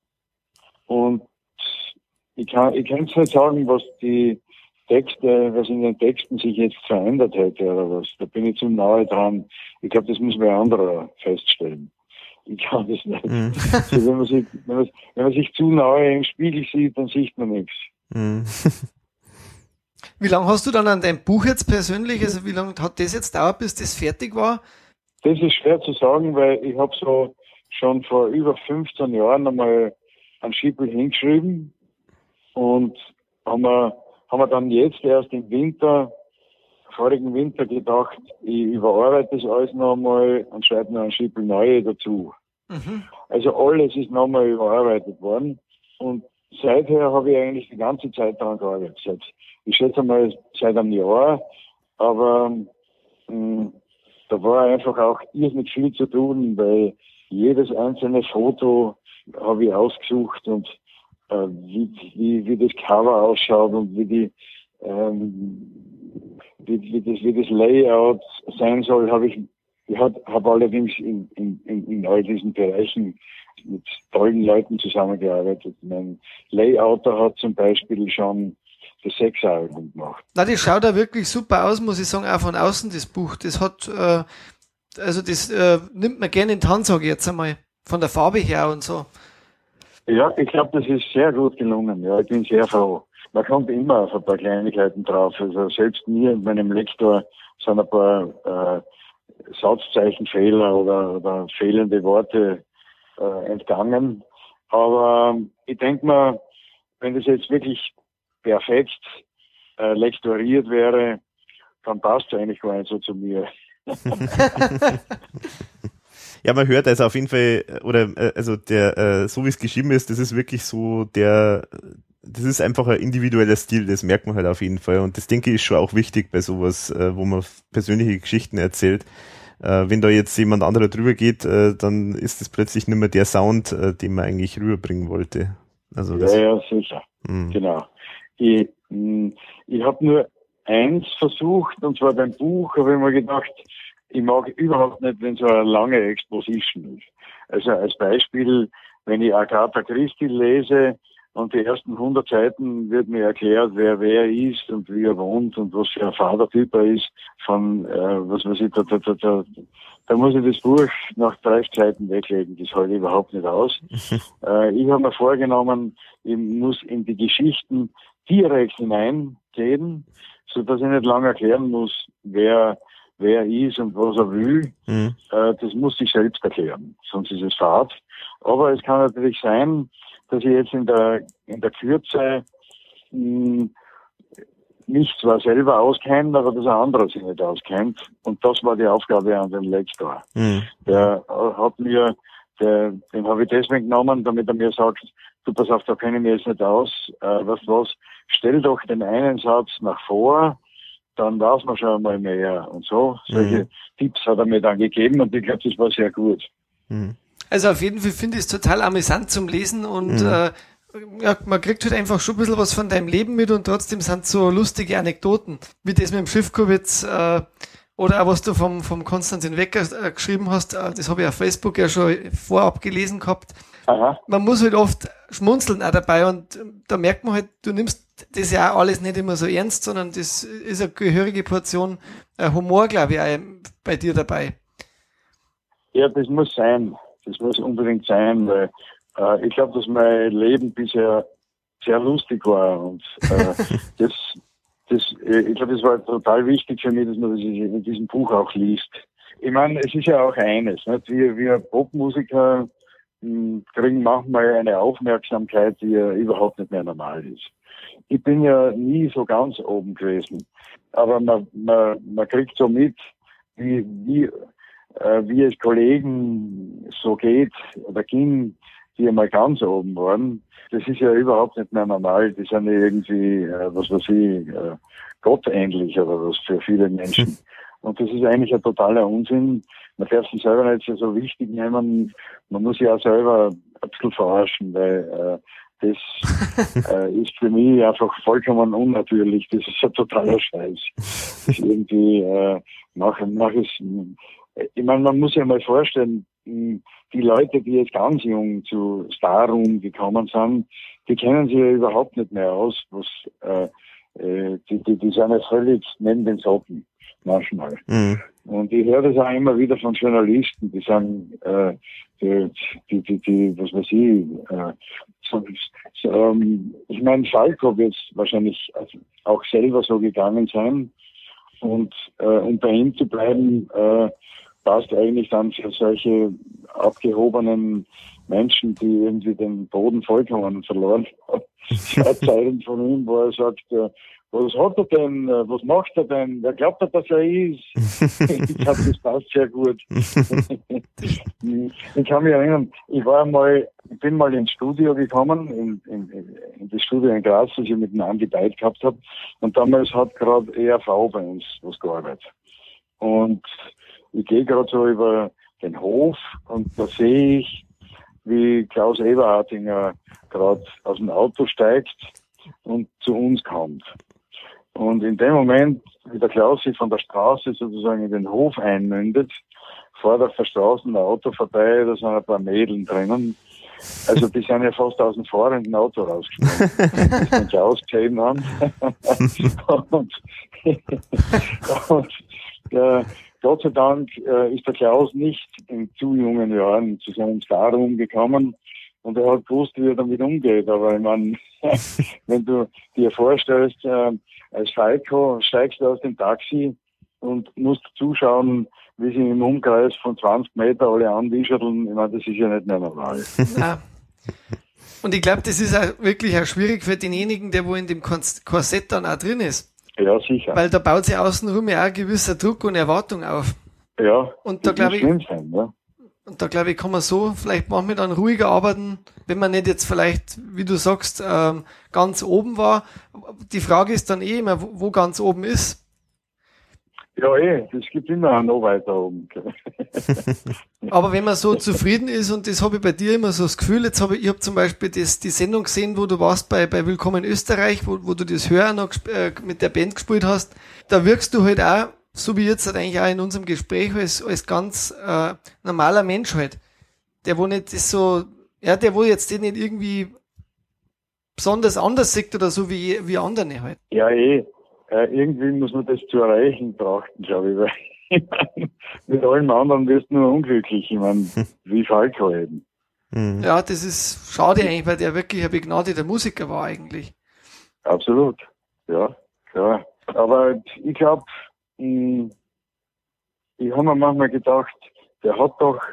Und ich kann jetzt nicht sagen, was die Texte, was in den Texten sich jetzt verändert hätte oder was. Da bin ich zu nahe dran. Ich glaube, das muss wer anderer feststellen. Ich kann das nicht. Also wenn man sich zu nahe im Spiegel sieht, dann sieht man nichts. Wie lange hast du dann an deinem Buch jetzt persönlich, also wie lange hat das jetzt gedauert, bis das fertig war? Das ist schwer zu sagen, weil ich habe so schon vor über 15 Jahren einmal einen Schiebel hingeschrieben und haben wir dann jetzt erst vorigen Winter gedacht, ich überarbeite das alles noch einmal und schreibe noch einen Schiebel neue dazu. Also alles ist noch einmal überarbeitet worden und seither habe ich eigentlich die ganze Zeit daran gearbeitet. Ich schätze mal seit einem Jahr, aber da war einfach auch irrsinnig viel zu tun, weil jedes einzelne Foto habe ich ausgesucht und wie das Cover ausschaut und wie das Layout sein soll, habe allerdings in all diesen Bereichen mit tollen Leuten zusammengearbeitet. Mein Layouter hat zum Beispiel schon das 6er-Album gemacht. Na, das schaut da wirklich super aus, muss ich sagen, auch von außen das Buch. Das hat, nimmt man gerne in die Hand, sage ich jetzt einmal, von der Farbe her und so. Ja, ich glaube, das ist sehr gut gelungen. Ja, ich bin sehr froh. Man kommt immer auf ein paar Kleinigkeiten drauf. Also selbst mir und meinem Lektor sind ein paar Satzzeichenfehler oder fehlende Worte entgangen. Aber ich denke mal, wenn das jetzt wirklich perfekt lektoriert wäre, dann passt es eigentlich gar nicht so zu mir. Ja, man hört also auf jeden Fall, oder also so wie es geschrieben ist, das ist wirklich so das ist einfach ein individueller Stil, das merkt man halt auf jeden Fall. Und das, denke ich, ist schon auch wichtig bei sowas, wo man persönliche Geschichten erzählt. Wenn da jetzt jemand anderer drüber geht, dann ist das plötzlich nicht mehr der Sound, den man eigentlich rüberbringen wollte. Also das, ja, sicher. Genau. Ich habe nur eins versucht, und zwar beim Buch, habe ich mir gedacht, ich mag überhaupt nicht, wenn so eine lange Exposition ist. Also als Beispiel, wenn ich Agatha Christie lese und die ersten 100 Seiten wird mir erklärt, wer ist und wie er wohnt und was für ein Vatertyp er ist, von was weiß ich, da muss ich das Buch nach 30 Seiten weglegen, das halte ich überhaupt nicht aus. Ich habe mir vorgenommen, ich muss in die Geschichten direkt hineingehen, so dass ich nicht lange erklären muss, wer ist und was er will. Das muss ich selbst erklären, sonst ist es fad. Aber es kann natürlich sein, dass ich jetzt in der Kürze mich zwar selber auskenne, aber dass ein anderer sich nicht auskennt. Und das war die Aufgabe an den Lektor. Der hat mir, den habe ich deswegen genommen, damit er mir sagt, du pass auf, da kenne ich mich jetzt nicht aus, weißt du was, stell doch den einen Satz nach vor, dann weiß man schon einmal mehr. Und so, solche Tipps hat er mir dann gegeben und ich glaube, das war sehr gut. Also auf jeden Fall finde ich es total amüsant zum Lesen und ja, man kriegt halt einfach schon ein bisschen was von deinem Leben mit und trotzdem sind so lustige Anekdoten, wie das mit dem Schiffkowitz oder auch was du vom Konstantin Wecker geschrieben hast, das habe ich auf Facebook ja schon vorab gelesen gehabt. Aha. Man muss halt oft schmunzeln auch dabei und da merkt man halt, du nimmst das ja auch alles nicht immer so ernst, sondern das ist eine gehörige Portion Humor, glaube ich, auch bei dir dabei. Ja, das muss sein. Das muss unbedingt sein, weil ich glaube, dass mein Leben bisher sehr lustig war und ich glaube, das war total wichtig für mich, dass man das in diesem Buch auch liest. Ich meine, es ist ja auch eines, nicht? Wir Popmusiker kriegen manchmal eine Aufmerksamkeit, die ja überhaupt nicht mehr normal ist. Ich bin ja nie so ganz oben gewesen, aber man kriegt so mit, wie es Kollegen so geht oder ging, die einmal ganz oben waren. Das ist ja überhaupt nicht mehr normal. Die sind ja irgendwie, was weiß ich, gottähnlich oder was für viele Menschen. Und das ist eigentlich ein totaler Unsinn. Man darf sich selber nicht so wichtig nehmen. Man muss sich auch selber ein bisschen verarschen, weil das ist für mich einfach vollkommen unnatürlich. Das ist ein totaler Scheiß. Das ist irgendwie, ich meine, man muss sich mal vorstellen, die Leute, die jetzt ganz jung zu Starrum gekommen sind, die kennen sich ja überhaupt nicht mehr aus. Die sind ja völlig neben den Socken manchmal. Und ich höre das auch immer wieder von Journalisten, die sagen, was weiß ich, ich meine, Falco wird wahrscheinlich auch selber so gegangen sein. Und um bei ihm zu bleiben, passt eigentlich dann für solche abgehobenen Menschen, die irgendwie den Boden vollkommen verloren haben. Zeilen von ihm, wo er sagt, was hat er denn, was macht er denn, wer glaubt er, dass er ist? Ich glaube, das passt sehr gut. Ich kann mich erinnern, ich bin mal ins Studio gekommen, in das Studio in Graz, das ich mit dem Andi Beid gehabt habe, und damals hat gerade ERV bei uns was gearbeitet. Und ich gehe gerade so über den Hof und da sehe ich, wie Klaus Eberhardinger gerade aus dem Auto steigt und zu uns kommt. Und in dem Moment, wie der Klaus sich von der Straße sozusagen in den Hof einmündet, fährt auf der Straße ein Auto vorbei, da sind ein paar Mädeln drinnen. Also die sind ja fast aus dem fahrenden Auto rausgesprungen, bis wir uns ausgesehen haben. Gott sei Dank ist der Klaus nicht in zu jungen Jahren zu seinem Starum gekommen und er hat gewusst, wie er damit umgeht. Aber ich meine, wenn du dir vorstellst, als Falco steigst du aus dem Taxi und musst zuschauen, wie sie im Umkreis von 20 Meter alle anwischeln. Ich meine, das ist ja nicht mehr normal. Ja. Und ich glaube, das ist auch wirklich auch schwierig für denjenigen, der wo in dem Korsett dann auch drin ist. Ja, sicher. Weil da baut sich außenrum ja auch ein gewisser Druck und Erwartung auf. Ja, und da glaube ich, sein, ja. Und da glaube ich, kann man so vielleicht manchmal dann ruhiger arbeiten, wenn man nicht jetzt vielleicht, wie du sagst, ganz oben war. Die Frage ist dann immer, wo ganz oben ist. Ja, das gibt immer noch weiter oben. Aber wenn man so zufrieden ist, und das habe ich bei dir immer so das Gefühl, ich habe zum Beispiel die Sendung gesehen, wo du warst bei Willkommen in Österreich, wo du das Hör noch mit der Band gespielt hast, da wirkst du halt auch, so wie jetzt halt eigentlich auch in unserem Gespräch, als ganz normaler Mensch halt, der wo nicht das so, ja, der wo jetzt den nicht irgendwie besonders anders sieht oder so wie andere halt. Ja, irgendwie muss man das zu erreichen trachten, glaube ich, weil mit allem anderen wirst du nur unglücklich, ich meine, wie Falco eben. Ja, das ist schade eigentlich, weil der wirklich ein begnadeter Musiker war eigentlich. Absolut, ja, klar. Aber ich glaube, ich habe mir manchmal gedacht, der hat doch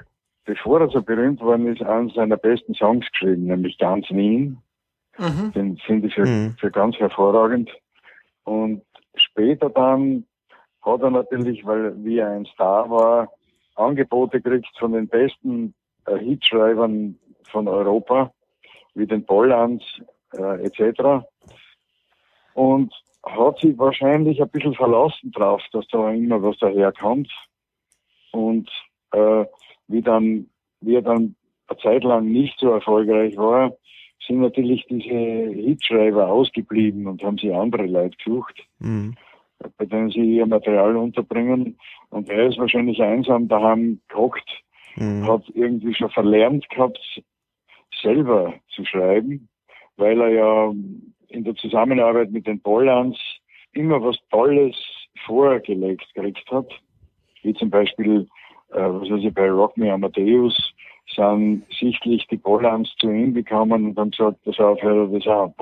bevor er so berühmt worden ist, einen seiner besten Songs geschrieben, nämlich Ganz Wien. Den finde ich für ganz hervorragend. Und später dann hat er natürlich, weil wie er ein Star war, Angebote gekriegt von den besten Hitschreibern von Europa, wie den Bollands etc. Und hat sich wahrscheinlich ein bisschen verlassen drauf, dass da immer was daherkommt. Und wie er dann eine Zeit lang nicht so erfolgreich war, sind natürlich diese Hitschreiber ausgeblieben und haben sich andere Leute gesucht, bei denen sie ihr Material unterbringen. Und er ist wahrscheinlich einsam daheim gehockt, hat irgendwie schon verlernt gehabt, selber zu schreiben, weil er ja in der Zusammenarbeit mit den Bollands immer was Tolles vorgelegt gekriegt hat, wie zum Beispiel, bei Rock Me Amadeus sind sichtlich die Bollands zu ihm gekommen und haben gesagt, das aufhört das auch.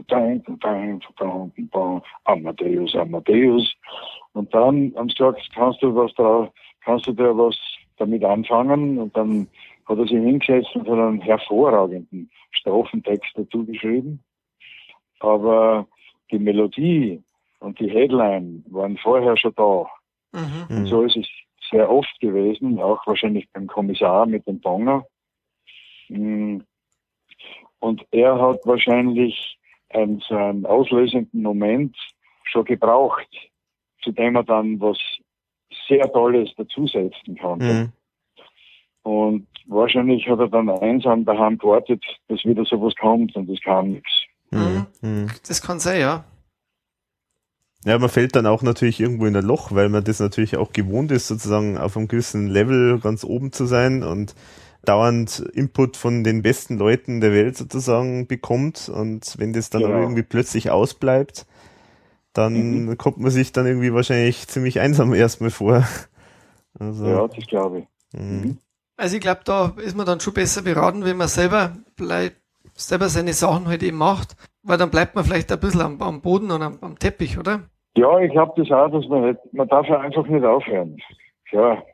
Amadeus, Amadeus. Und dann haben sie gesagt, kannst du da was damit anfangen? Und dann hat er sich hingesetzt und hat einen hervorragenden Strophentext dazu geschrieben. Aber die Melodie und die Headline waren vorher schon da. Und so ist es sehr oft gewesen, auch wahrscheinlich beim Kommissar mit dem Bonger. Und er hat wahrscheinlich so einen auslösenden Moment schon gebraucht, zu dem er dann was sehr Tolles dazusetzen konnte. Und wahrscheinlich hat er dann einsam daheim gewartet, dass wieder sowas kommt, und es kam nichts. Das kann sein, ja. Ja, man fällt dann auch natürlich irgendwo in ein Loch, weil man das natürlich auch gewohnt ist, sozusagen auf einem gewissen Level ganz oben zu sein und dauernd Input von den besten Leuten der Welt sozusagen bekommt. Und wenn das dann aber irgendwie plötzlich ausbleibt, dann kommt man sich dann irgendwie wahrscheinlich ziemlich einsam erstmal vor. Also, ja, das glaube ich. Also ich glaube, da ist man dann schon besser beraten, wenn man selber seine Sachen halt eben macht, weil dann bleibt man vielleicht ein bisschen am Boden und am Teppich, oder? Ja, ich glaube das auch, dass man darf ja einfach nicht aufhören. Ja,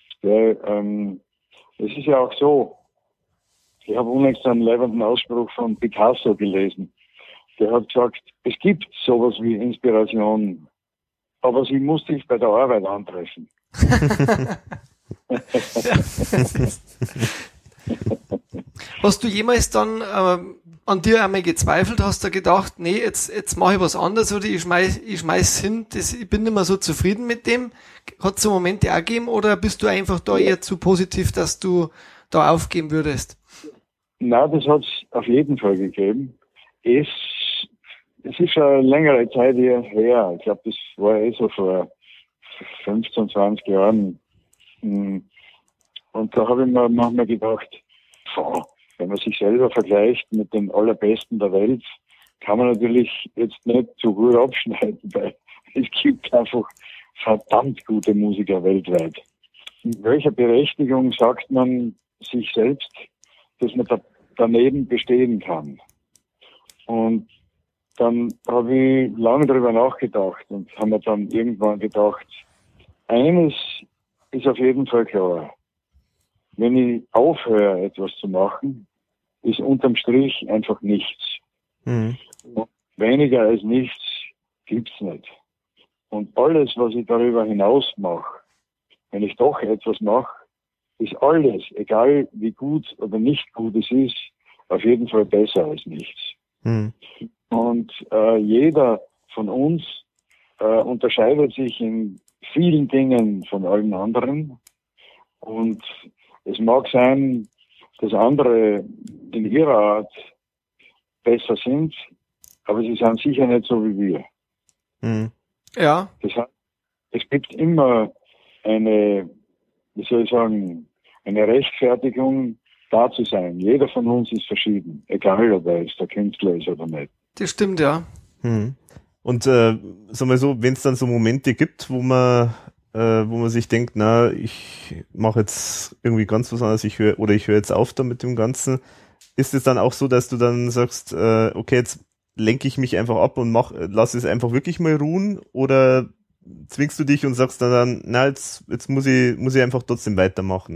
es ist ja auch so, ich habe unlängst einen leibenden Ausspruch von Picasso gelesen. Der hat gesagt, es gibt sowas wie Inspiration, aber sie muss dich bei der Arbeit antreffen. Hast du jemals dann an dir einmal gezweifelt? Hast du gedacht, nee, jetzt mache ich was anderes, oder ich schmeiß hin, ich bin nicht mehr so zufrieden mit dem? Hat es so Momente auch gegeben, oder bist du einfach da eher zu positiv, dass du da aufgeben würdest? Na, das hat es auf jeden Fall gegeben. Es ist schon eine längere Zeit her. Ich glaube, das war so vor 15, 20 Jahren. Und da habe ich mir manchmal gedacht, wenn man sich selber vergleicht mit den Allerbesten der Welt, kann man natürlich jetzt nicht so gut abschneiden, weil es gibt einfach verdammt gute Musiker weltweit. In welcher Berechtigung sagt man sich selbst, dass man daneben bestehen kann? Und dann habe ich lange darüber nachgedacht und habe mir dann irgendwann gedacht, eines ist auf jeden Fall klar. Wenn ich aufhöre, etwas zu machen, ist unterm Strich einfach nichts. Weniger als nichts gibt's nicht. Und alles, was ich darüber hinaus mache, wenn ich doch etwas mache, ist alles, egal wie gut oder nicht gut es ist, auf jeden Fall besser als nichts. Und jeder von uns unterscheidet sich in vielen Dingen von allen anderen. Und es mag sein, dass andere in ihrer Art besser sind, aber sie sind sicher nicht so wie wir. Ja. Das heißt, es gibt immer eine Rechtfertigung, da zu sein. Jeder von uns ist verschieden, egal ob er jetzt der Künstler ist oder nicht. Das stimmt, ja. Und sagen wir so, wenn es dann so Momente gibt, wo man sich denkt, na, ich mache jetzt irgendwie ganz was anderes, ich höre jetzt auf da mit dem Ganzen, ist es dann auch so, dass du dann sagst, okay, jetzt lenke ich mich einfach ab und lass es einfach wirklich mal ruhen, oder zwingst du dich und sagst dann, na, jetzt muss ich einfach trotzdem weitermachen?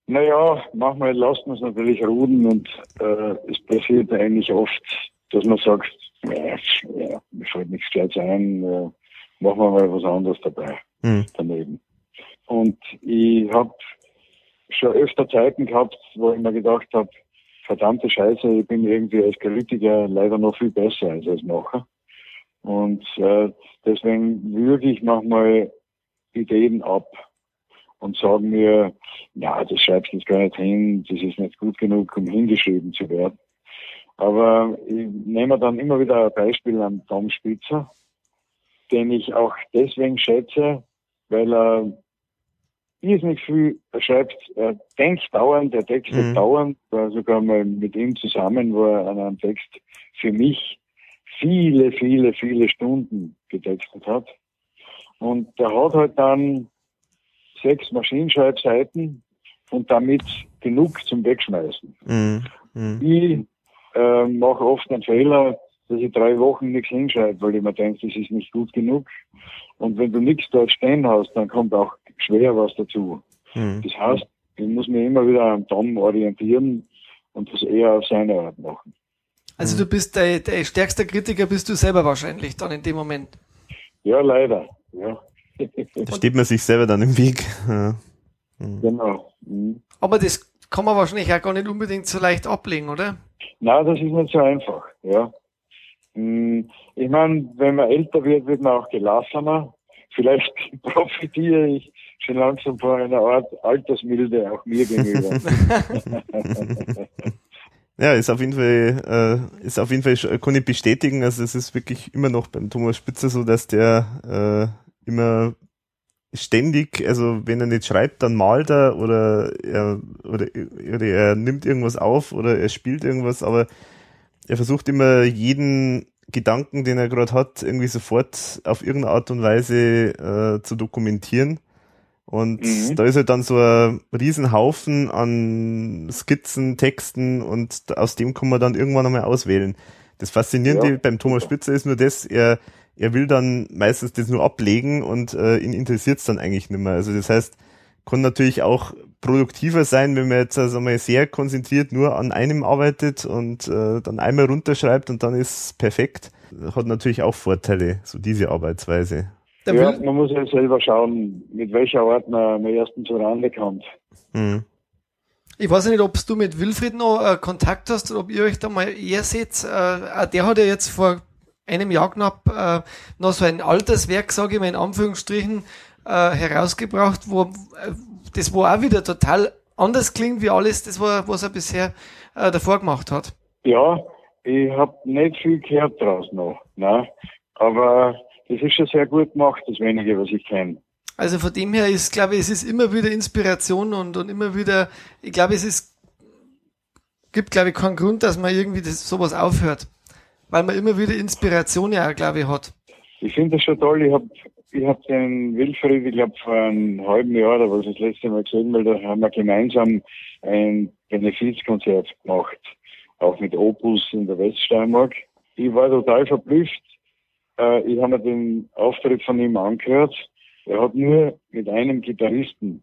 Naja, manchmal lässt man es natürlich ruhen und es passiert eigentlich oft, dass man sagt, mir fällt nichts Gescheites ein, machen wir mal was anderes dabei, daneben. Und ich habe schon öfter Zeiten gehabt, wo ich mir gedacht habe, verdammte Scheiße, ich bin irgendwie als Kritiker leider noch viel besser als Macher. Und deswegen würge ich manchmal Ideen ab und sage mir, ja, das schreibst du jetzt gar nicht hin, das ist nicht gut genug, um hingeschrieben zu werden. Aber ich nehme dann immer wieder ein Beispiel an Tom Spitzer, den ich auch deswegen schätze, weil er irrsinnig viel schreibt, er denkt dauernd, er textet dauernd, war sogar mal mit ihm zusammen, wo er an einem Text für mich viele, viele, viele Stunden getextet hat. Und der hat halt dann 6 Maschinenschreibseiten und damit genug zum Wegschmeißen. Ich mache oft einen Fehler, dass ich 3 Wochen nichts hinschreibe, weil ich mir denke, das ist nicht gut genug. Und wenn du nichts dort stehen hast, dann kommt auch schwer was dazu. Das heißt, ich muss mich immer wieder am Tom orientieren und das eher auf seine Art machen. Also du bist der stärkste Kritiker, bist du selber wahrscheinlich dann in dem Moment. Ja, leider. Ja. Da steht man sich selber dann im Weg. Ja. Genau. Aber das kann man wahrscheinlich auch gar nicht unbedingt so leicht ablegen, oder? Nein, das ist nicht so einfach. Ja. Ich meine, wenn man älter wird, wird man auch gelassener. Vielleicht profitiere ich schon langsam von einer Art Altersmilde auch mir gegenüber. Ja, ist auf jeden Fall, kann ich bestätigen, also es ist wirklich immer noch beim Thomas Spitzer so, dass der immer ständig, also wenn er nicht schreibt, dann malt er oder er nimmt irgendwas auf oder er spielt irgendwas, aber er versucht immer jeden Gedanken, den er gerade hat, irgendwie sofort auf irgendeine Art und Weise zu dokumentieren. Und da ist halt dann so ein Riesenhaufen an Skizzen, Texten und aus dem kann man dann irgendwann einmal auswählen. Das Faszinierende beim Thomas Spitzer ist nur das, er will dann meistens das nur ablegen und ihn interessiert es dann eigentlich nicht mehr. Also das heißt, kann natürlich auch produktiver sein, wenn man jetzt also mal sehr konzentriert nur an einem arbeitet und dann einmal runterschreibt und dann ist es perfekt. Hat natürlich auch Vorteile, so diese Arbeitsweise. Ja, man muss ja selber schauen, mit welcher Art man am ersten zur Rande kommt. Ich weiß nicht, ob du mit Wilfried noch Kontakt hast oder ob ihr euch da mal eher seht. Der hat ja jetzt vor einem Jahr knapp noch so ein altes Werk, sage ich mal in Anführungsstrichen, herausgebracht, wo auch wieder total anders klingt wie alles, das was er bisher davor gemacht hat. Ja, ich habe nicht viel gehört draus noch, ne? Aber das ist schon sehr gut gemacht, das Wenige, was ich kenne. Also von dem her ist, glaube ich, es ist immer wieder Inspiration und immer wieder, ich glaube, gibt, glaube ich, keinen Grund, dass man irgendwie sowas aufhört. Weil man immer wieder Inspiration ja auch, glaube ich, hat. Ich finde das schon toll. Ich hab den Wilfried, ich glaube, vor einem halben Jahr oder was das letzte Mal gesehen, weil da haben wir gemeinsam ein Benefizkonzert gemacht. Auch mit Opus in der Weststeiermark. Ich war total verblüfft. Ich habe mir den Auftritt von ihm angehört. Er hat nur mit einem Gitarristen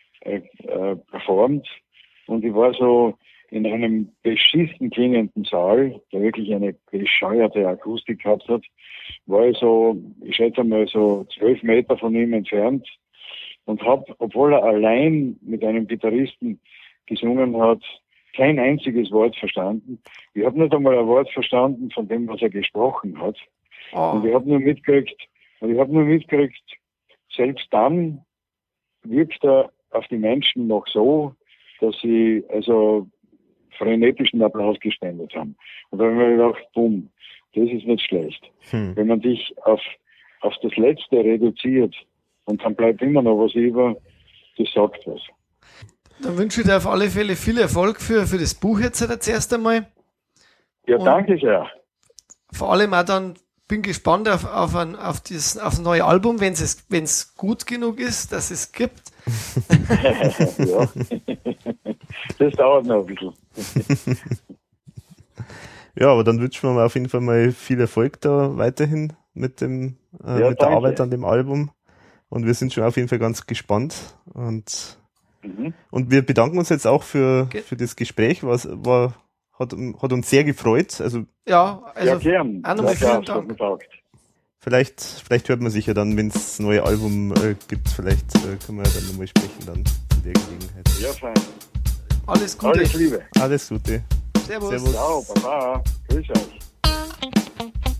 performt und ich war so in einem beschissen klingenden Saal, der wirklich eine bescheuerte Akustik gehabt hat, war ich so, ich schätze mal so 12 Meter von ihm entfernt und habe, obwohl er allein mit einem Gitarristen gesungen hat, kein einziges Wort verstanden. Ich habe nicht einmal ein Wort verstanden von dem, was er gesprochen hat. Und ich habe nur mitgekriegt, selbst dann wirkt er auf die Menschen noch so, dass sie also frenetischen Applaus gespendet haben. Und da habe ich mir gedacht, bumm, das ist nicht schlecht. Wenn man dich auf das Letzte reduziert und dann bleibt immer noch was über, das sagt was. Dann wünsche ich dir auf alle Fälle viel Erfolg für das Buch jetzt erst einmal. Ja, danke sehr. Vor allem auch dann bin gespannt auf das neue Album, wenn es gut genug ist, dass es gibt. Ja. Das dauert noch ein bisschen. Ja, aber dann wünschen wir auf jeden Fall mal viel Erfolg da weiterhin mit der Arbeit an dem Album. Und wir sind schon auf jeden Fall ganz gespannt. Und Und wir bedanken uns jetzt auch für das Gespräch, hat uns sehr gefreut. Also gern. Auch nochmal vielen Dank. Vielleicht hört man sich ja dann, wenn es das neue Album gibt, vielleicht können wir ja dann nochmal sprechen dann zu der Gelegenheit. Ja, fein. Alles Gute. Alles Liebe. Alles Gute. Servus. Servus. Ciao, Baba. Grüß euch.